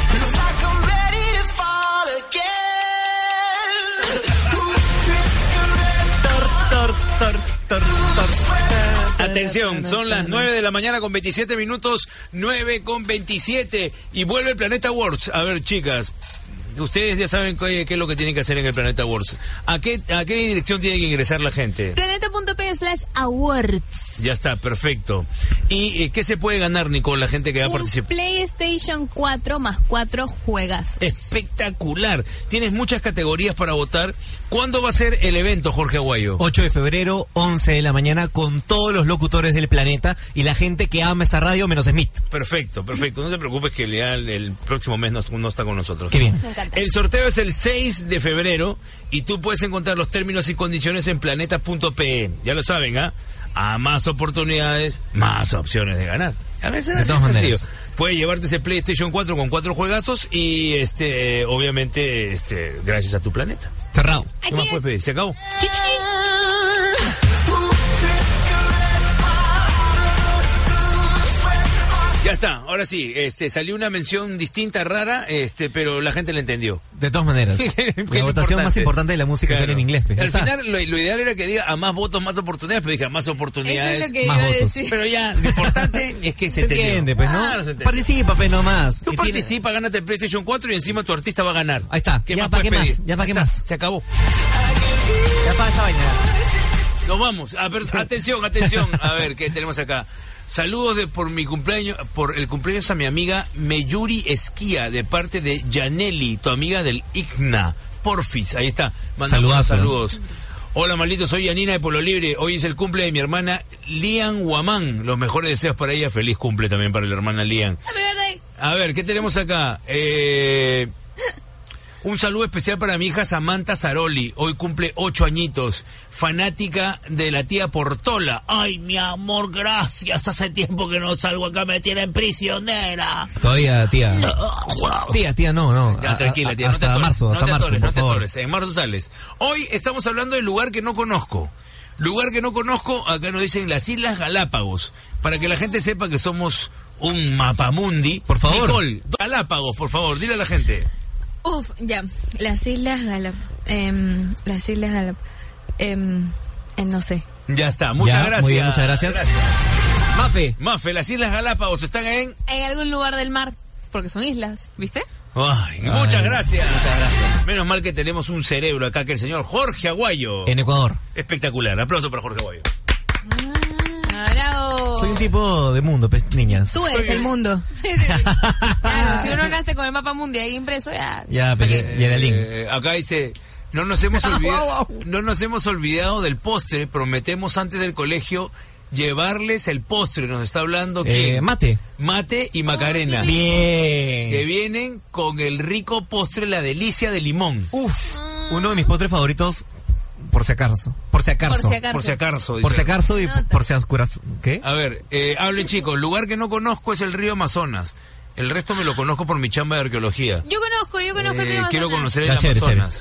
Tor, tor, tor, tor. Atención, son las nueve de la mañana con veintisiete minutos, nueve con veintisiete, y vuelve el Planeta Awards. A ver, chicas, ustedes ya saben qué, qué es lo que tienen que hacer en el Planeta Awards. ¿A qué, a qué dirección tiene que ingresar la gente? Planeta.p slash awards. Ya está, perfecto. ¿Y eh, qué se puede ganar, Nicole, la gente que va a Un participar? PlayStation cuatro más cuatro juegazos. Espectacular. Tienes muchas categorías para votar. ¿Cuándo va a ser el evento, Jorge Aguayo? ocho de febrero, once de la mañana, con todos los locutores del planeta y la gente que ama esta radio, menos Smith. Perfecto, perfecto. No te preocupes que ya el, el próximo mes no, no está con nosotros. Qué bien. Me encanta. El sorteo es el seis de febrero y tú puedes encontrar los términos y condiciones en planeta.pe. Ya lo saben, ¿ah? A más oportunidades, más opciones de ganar. A veces De es todas sencillo. maneras. Puedes llevarte ese PlayStation cuatro con cuatro juegazos y, este, obviamente, este, gracias a tu planeta. Cerrado. ¿Qué más puedes pedir? ¿Se acabó? Ya está, ahora sí, este, salió una mención distinta, rara, este, pero la gente la entendió. De todas maneras. La votación más importante de la música Claro. era en inglés. Pues. Al Ya está. final, lo, lo ideal era que diga a más votos, más oportunidades, pero dije a más oportunidades, Eso es lo que más iba a votos. decir. Pero ya, lo importante es que se, Se entiende, pues, ¿no? Claro, se entiende. Participa, pues, nomás. Tú Que tiene- participa, gánate el PlayStation cuatro y encima tu artista va a ganar. Ahí está. ¿Qué Ya, más ¿para qué puedes más? pedir? Ya, ¿para qué Ahí está, más? Se acabó. Ya para esa vaina. Nos vamos. A ver, atención, atención. A ver, ¿qué tenemos acá? Saludos de por mi cumpleaños, por el cumpleaños a mi amiga Meyuri Esquía, de parte de Yaneli, tu amiga del Igna. Porfis, ahí está. Mandamos Saludazo. saludos. Hola, maldito, soy Yanina de Polo Libre. Hoy es el cumple de mi hermana Lian Guamán. Los mejores deseos para ella. Feliz cumple también para la hermana Lian. Happy birthday. A ver, ¿qué tenemos acá? Eh, un saludo especial para mi hija Samantha Zaroli. Hoy cumple ocho añitos. Fanática de la tía Portola. Ay, mi amor, gracias. Hace tiempo que no salgo acá, me tienen prisionera. Todavía, tía. Tía, tía, no, no. Ya, A- tranquila, a- tía. No te hasta atores, marzo, no hasta te marzo, atores, por no te favor. atores. En marzo sales. Hoy estamos hablando del lugar que no conozco. Lugar que no conozco, acá nos dicen las Islas Galápagos. Para que la gente sepa que somos un mapamundi. Por favor. Nicole, Galápagos, por favor, dile a la gente. Uf, ya. Las Islas Galap. em, las Islas Galap. em, eh, no sé. Ya está, muchas Ya, gracias. muy bien, muchas gracias. Mafe. Mafe, las Islas Galápagos están en... En algún lugar del mar, porque son islas, ¿viste? Ay, Ay, muchas gracias. muchas gracias. Menos mal que tenemos un cerebro acá, que el señor Jorge Aguayo. En Ecuador. Espectacular, aplauso para Jorge Aguayo. Ah, bravo. Soy un tipo de mundo, pues, niñas. Tú eres el mundo. Claro, si uno nace con el mapa mundial ahí impreso, ya. Ya, pero y era el link. Eh, acá dice, no nos hemos olvidado, no nos hemos olvidado del postre, prometemos antes del colegio llevarles el postre, nos está hablando Eh, quién? mate. Mate y Macarena. Bien. Que vienen con el rico postre La Delicia de limón. Uf, uno de mis postres favoritos, por si acaso. Por si acaso. Por si acaso. Por si acaso. Por si dice. acaso y Nota. por si acaso. ¿Qué? A ver, eh, hablen chicos, lugar que no conozco es el río Amazonas. El resto me lo conozco por mi chamba de arqueología. Yo conozco, yo conozco el Eh, río Amazonas. quiero conocer el Ya, chévere, Amazonas.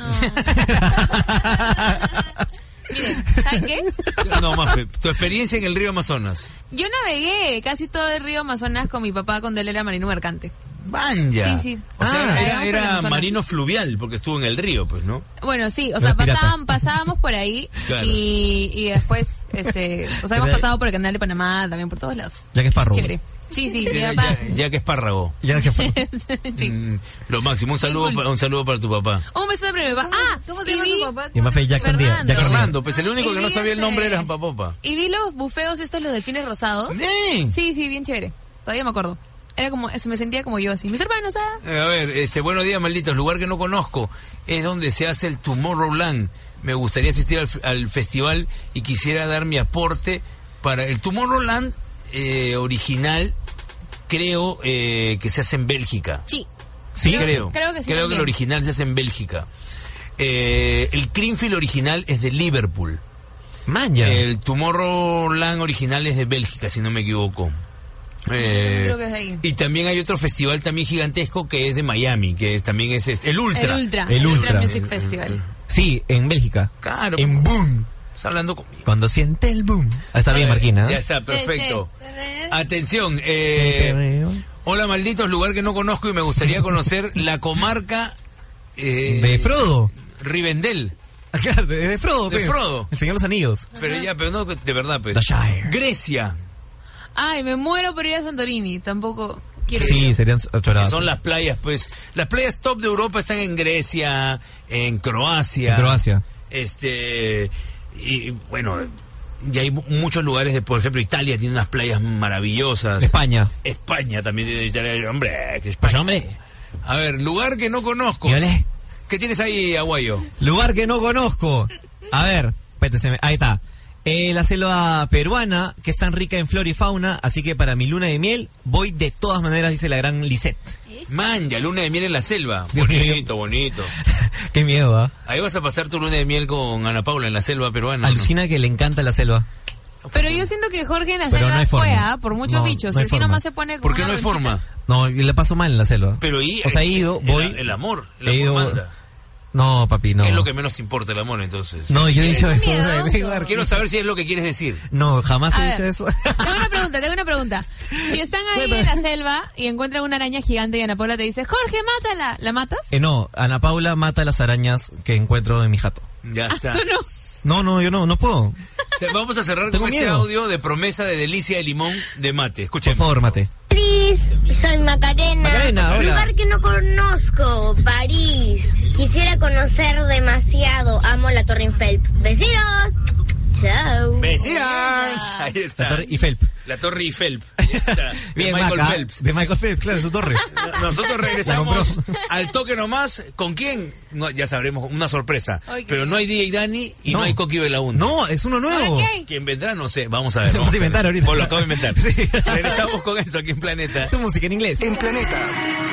Miren, ¿saben qué? No, Mafe, tu experiencia en el río Amazonas. Yo navegué casi todo el río Amazonas con mi papá cuando él era marino mercante. Vaya. Sí, sí. O sea, Ah, era, navegamos por el era Amazonas. marino fluvial, porque estuvo en el río, pues, ¿no? Bueno, sí, o Era sea, pirata. pasaban, pasábamos por ahí Claro. y, y después, este, o sea, hemos Era- pasado por el canal de Panamá, también por todos lados. Ya que es parro. Chévere. Sí, sí, mi Ya, papá. ya- ya que espárrago. Ya que es parro. Sí. Mm, lo máximo. Un saludo, cool. pa- un saludo para tu papá. Un beso para mi papá. Ah, ¿cómo se llama su papá? Y Mafe Jackson Díaz. Fernando. Jack Fernando. Fernando, pues el único Y que no sabía el nombre fíjate. era Papopa. Y vi los bufeos estos, los delfines rosados. Sí. Sí, sí, bien chévere. Todavía me acuerdo. Era como, eso me sentía como yo así. Mis hermanos, ah. Eh, A ver, este, buenos días, malditos. Lugar que no conozco es donde se hace el Tomorrowland. Me gustaría asistir al, al festival y quisiera dar mi aporte para el Tomorrowland eh, original. Creo eh, que se hace en Bélgica. Sí. Sí, Creo- creo. creo que sí Creo que también. el original se hace en Bélgica. Eh, el Creamfield original es de Liverpool. Manja. El Tomorrowland original es de Bélgica, si no me equivoco. Eh, Creo que es de ahí. y también hay otro festival también gigantesco que es de Miami, que es, también es este, el Ultra. El Ultra. El El Ultra Ultra. Music Festival. Sí, en Bélgica. Claro. En Boom. Está hablando conmigo. Cuando siente el boom. Ah, está bien, Marquina. Ya está, perfecto. Atención, eh, hola malditos, lugar que no conozco y me gustaría conocer la comarca eh, De Frodo. Rivendell. Claro, de, de Frodo. De pues. Frodo. El Señor de los Anillos. Pero ya, pero no, de verdad, pues. The Shire. Grecia. Ay, me muero por ir a Santorini. Tampoco quiero Sí, ir. serían Que choradas. son las playas, pues. Las playas top de Europa están en Grecia, en Croacia. En Croacia. Este. Y bueno, ya hay mu- muchos lugares, de, por ejemplo, Italia tiene unas playas maravillosas. España. España también tiene Italia. Hombre, que España. hombre. A ver, lugar que no conozco. Y olé. ¿Qué tienes ahí, Aguayo? Lugar que no conozco. A ver, espérate, se me- ahí está. Eh, la selva peruana, que es tan rica en flora y fauna, así que para mi luna de miel voy de todas maneras, dice la gran Lisette. Manja, luna de miel en la selva. Dios mío. Bonito, bonito. Qué miedo, ¿ah? Ahí vas a pasar tu luna de miel con Ana Paula en la selva peruana. ¿no? Alucina que le encanta la selva. Pero yo siento que Jorge en la Pero selva no hay fue, forma. ¿ah? Por muchos No, bichos. no hay Así forma. nomás se pone como ¿Por qué una no hay ronchita. forma? No, yo le paso mal en la selva. Pero y, O sea, he ido, voy. El, el amor, el he amor ido- manda. No, papi, no. Es lo que menos importa el amor, entonces. No, yo he dicho eso. Miedoso. Quiero saber si es lo que quieres decir. No, jamás A he dicho ver, eso. Tengo una pregunta, tengo una pregunta. Si están ahí en la selva y encuentran una araña gigante y Ana Paula te dice, Jorge, mátala, ¿la matas? Eh, no, Ana Paula mata las arañas que encuentro en mi jato. Ya está. ¿Tú no? No, no, yo no, no puedo. O sea, vamos a cerrar Tengo con este miedo. audio de promesa de delicia de limón de Mate. Escuchemos. Por favor, Mate. Liz, soy Macarena. Macarena, hola. Lugar que no conozco, París. Quisiera conocer demasiado. Amo la Torre Eiffel. Besitos. Chao. Besitos. Ahí está. La Torre Eiffel. La Torre Eiffel. Ahí está. De Bien, Michael Maca, Phelps. de Michael Phelps, claro, su torre. Nosotros La regresamos compró. al toque nomás. ¿Con quién? No, ya sabremos, una sorpresa. Ay, qué Pero bien. no hay D J Dani y no, No. hay Coqui Belaúnde. No, es uno nuevo. ¿Ahora qué? ¿Quién vendrá? No sé. Vamos a ver. Lo Vamos vas a inventar ver. ahorita. Vos lo acabo de inventar. Sí. Regresamos con eso aquí en Planeta. Tu música en inglés. En Planeta.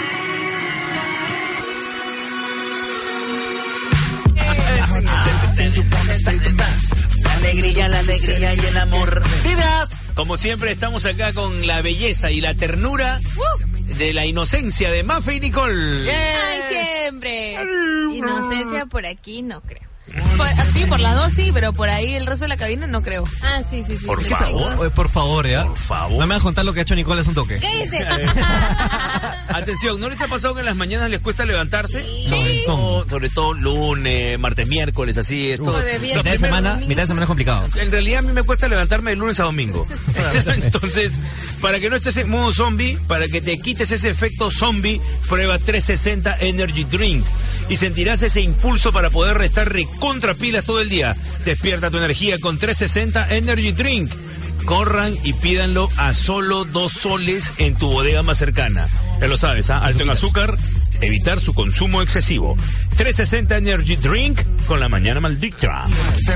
La alegría, la alegría y el amor. ¡Vidas! Como siempre, estamos acá con la belleza y la ternura de la inocencia de Mafe y Nicole. Ay, siempre. Inocencia por aquí no creo. Por, sí, por las dos sí, pero por ahí el resto de la cabina no creo. Ah, sí, sí, sí. Por Los favor. chicos. Oye, por favor, ¿ya? Por favor. No me vas a contar lo que ha hecho Nicole hace un toque. ¿Qué dice? Atención, ¿no les ha pasado que en las mañanas les cuesta levantarse? Sí. No, sobre todo lunes, martes, miércoles, así. Esto, Uf, de Los viernes. Mitad de primeros- semana, mitad de semana es complicado. En realidad a mí me cuesta levantarme de lunes a domingo. Entonces, para que no estés en modo zombie, para que te quites ese efecto zombie, prueba trescientos sesenta Energy Drink y sentirás ese impulso para poder restar recontra pilas todo el día. Despierta tu energía con trescientos sesenta Energy Drink. Corran y pídanlo a solo dos soles en tu bodega más cercana. Ya lo sabes, ¿ah? Alto en azúcar, evitar su consumo excesivo. trescientos sesenta Energy Drink con la mañana maldita.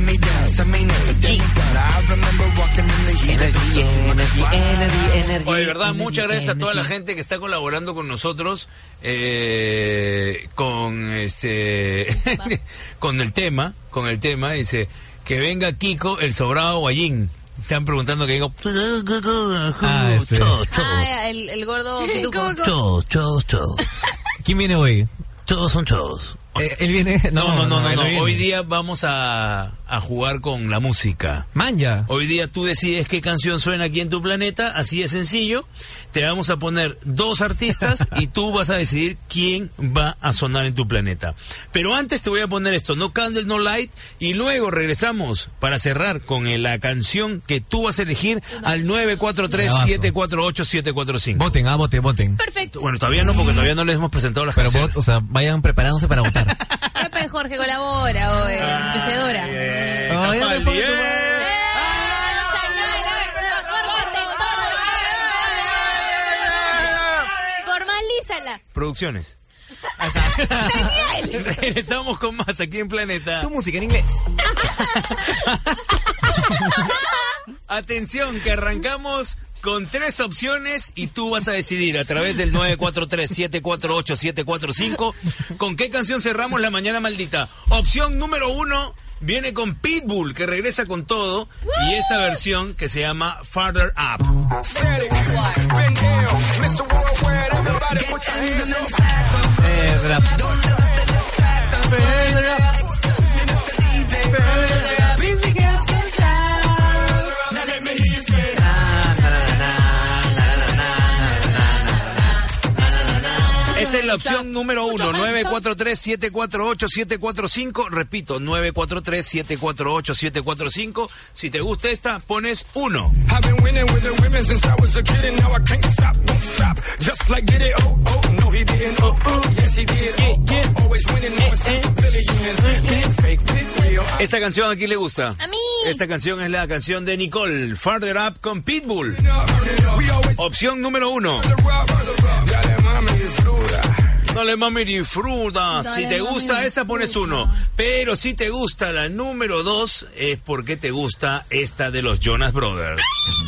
Oye, de verdad, muchas gracias a toda la gente que está colaborando con nosotros eh, con este con el tema, con el tema, dice que venga Kiko el sobrado Guayín. Están preguntando que digo Ah, ese. Ah, el, el gordo pituco. todos, todos, todos. ¿Quién viene hoy? Todos son todos. Eh, él viene. No, no, no, no, él no. viene. Hoy día vamos a, a jugar con la música. Manja. Hoy día tú decides qué canción suena aquí en tu planeta, así de sencillo. Te vamos a poner dos artistas y tú vas a decidir quién va a sonar en tu planeta. Pero antes te voy a poner esto, No Candle, No Light, y luego regresamos para cerrar con eh, la canción que tú vas a elegir al nueve cuatro tres, siete cuatro ocho, siete cuatro cinco. Voten, ah, voten, voten. Perfecto. Bueno, todavía no, porque todavía no les hemos presentado las Pero canciones. vot, o sea, vayan preparándose para votar. Pepe Jorge colabora hoy, empecedora. Eh, Ay, ya me Capaldi, pongo- eh. Formalízala. Producciones. Regresamos con más aquí en Planeta. Tu música en inglés. Atención, que arrancamos con tres opciones y tú vas a decidir a través del nueve cuatro tres, siete cuatro ocho, siete cuatro cinco con qué canción cerramos la mañana maldita. Opción número uno viene con Pitbull, que regresa con todo, y esta versión que se llama Farther Up. Eh, rap. Esta es la opción número uno, nueve cuatro tres, siete cuatro ocho, siete cuatro cinco. Repito, nueve cuatro tres, siete cuatro ocho, siete cuatro cinco. Si te gusta esta, pones uno. Esta canción a quién le gusta? A mí. Esta canción es la canción de Nicole, Farther Up con Pitbull. Opción número uno. Dale mami, disfruta. Dale, Si te mami, gusta esa, pones disfruta. uno. Pero si te gusta la número dos, es porque te gusta esta de los Jonas Brothers.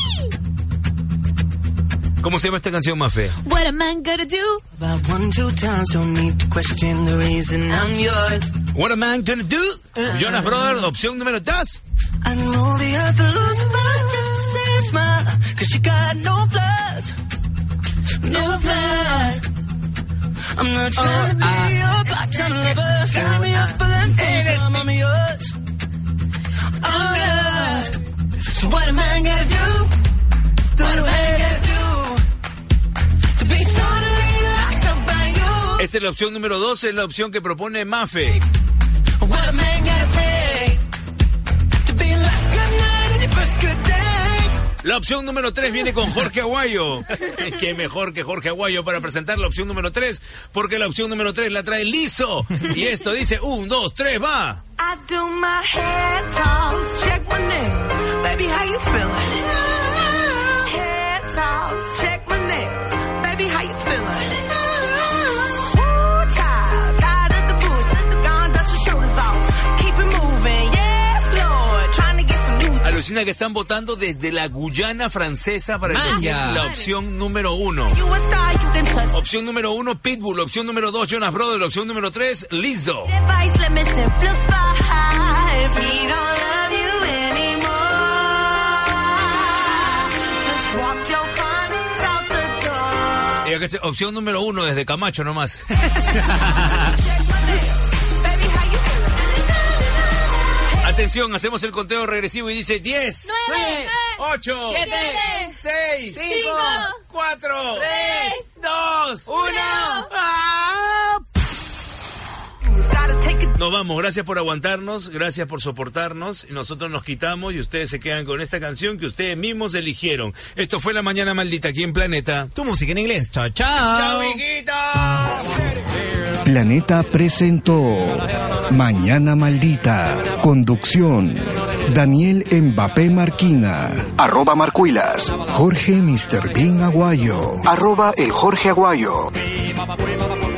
¿Cómo se llama esta canción, Mafe? What am I gonna do? About one, two times, don't need to question the reason I'm yours. What a man gonna do? Jonas Brothers, opción número dos. I know the other lose, but just say a smile, cause you got no flaws. No flaws. I'm not trying to be your part-time lover. Sign me up for them full-time, I'm yours. I'm yours. So what am I gonna do? What am I gonna do? To be totally locked up by you. Esta es la opción número dos, es la opción que propone Mafe. What am I gonna pay? To be last good night and your first good day. La opción número tres viene con Jorge Aguayo. Qué mejor que Jorge Aguayo para presentar la opción número tres, porque la opción número tres la trae Lizzo. Y esto dice, un, dos, tres, va. I do my head toss, check my nails. Baby, how you feeling? Head toss, check my nails. Baby, how you feeling? Woo, child, tired of the bush, let the gun dust your shoulders off. Keep it moving, yes, Lord, trying to get some new. Alucina que están votando desde la Guyana francesa para elegir la opción número uno. You a star, you can touch. Opción número uno, Pitbull. Opción número dos, Jonas Brothers. Opción número tres, Lizzo. Advice, let me simplify. If he don't love you anymore, just walk your funds out the door. Y acá dice, opción número uno desde Camacho nomás. Atención, hacemos el conteo regresivo y dice diez, nueve, ocho, siete, seis, cinco, cuatro, tres, dos, uno. Nos vamos, gracias por aguantarnos, gracias por soportarnos, y nosotros nos quitamos y ustedes se quedan con esta canción que ustedes mismos eligieron. Esto fue La Mañana Maldita aquí en Planeta. Tu música en inglés. Chao, chao. Chao, hijitos. Planeta presentó Mañana Maldita. Conducción: Daniel Mbappé Marquina. Arroba Marcuilas. Jorge mister Bean Aguayo. Arroba el Jorge Aguayo.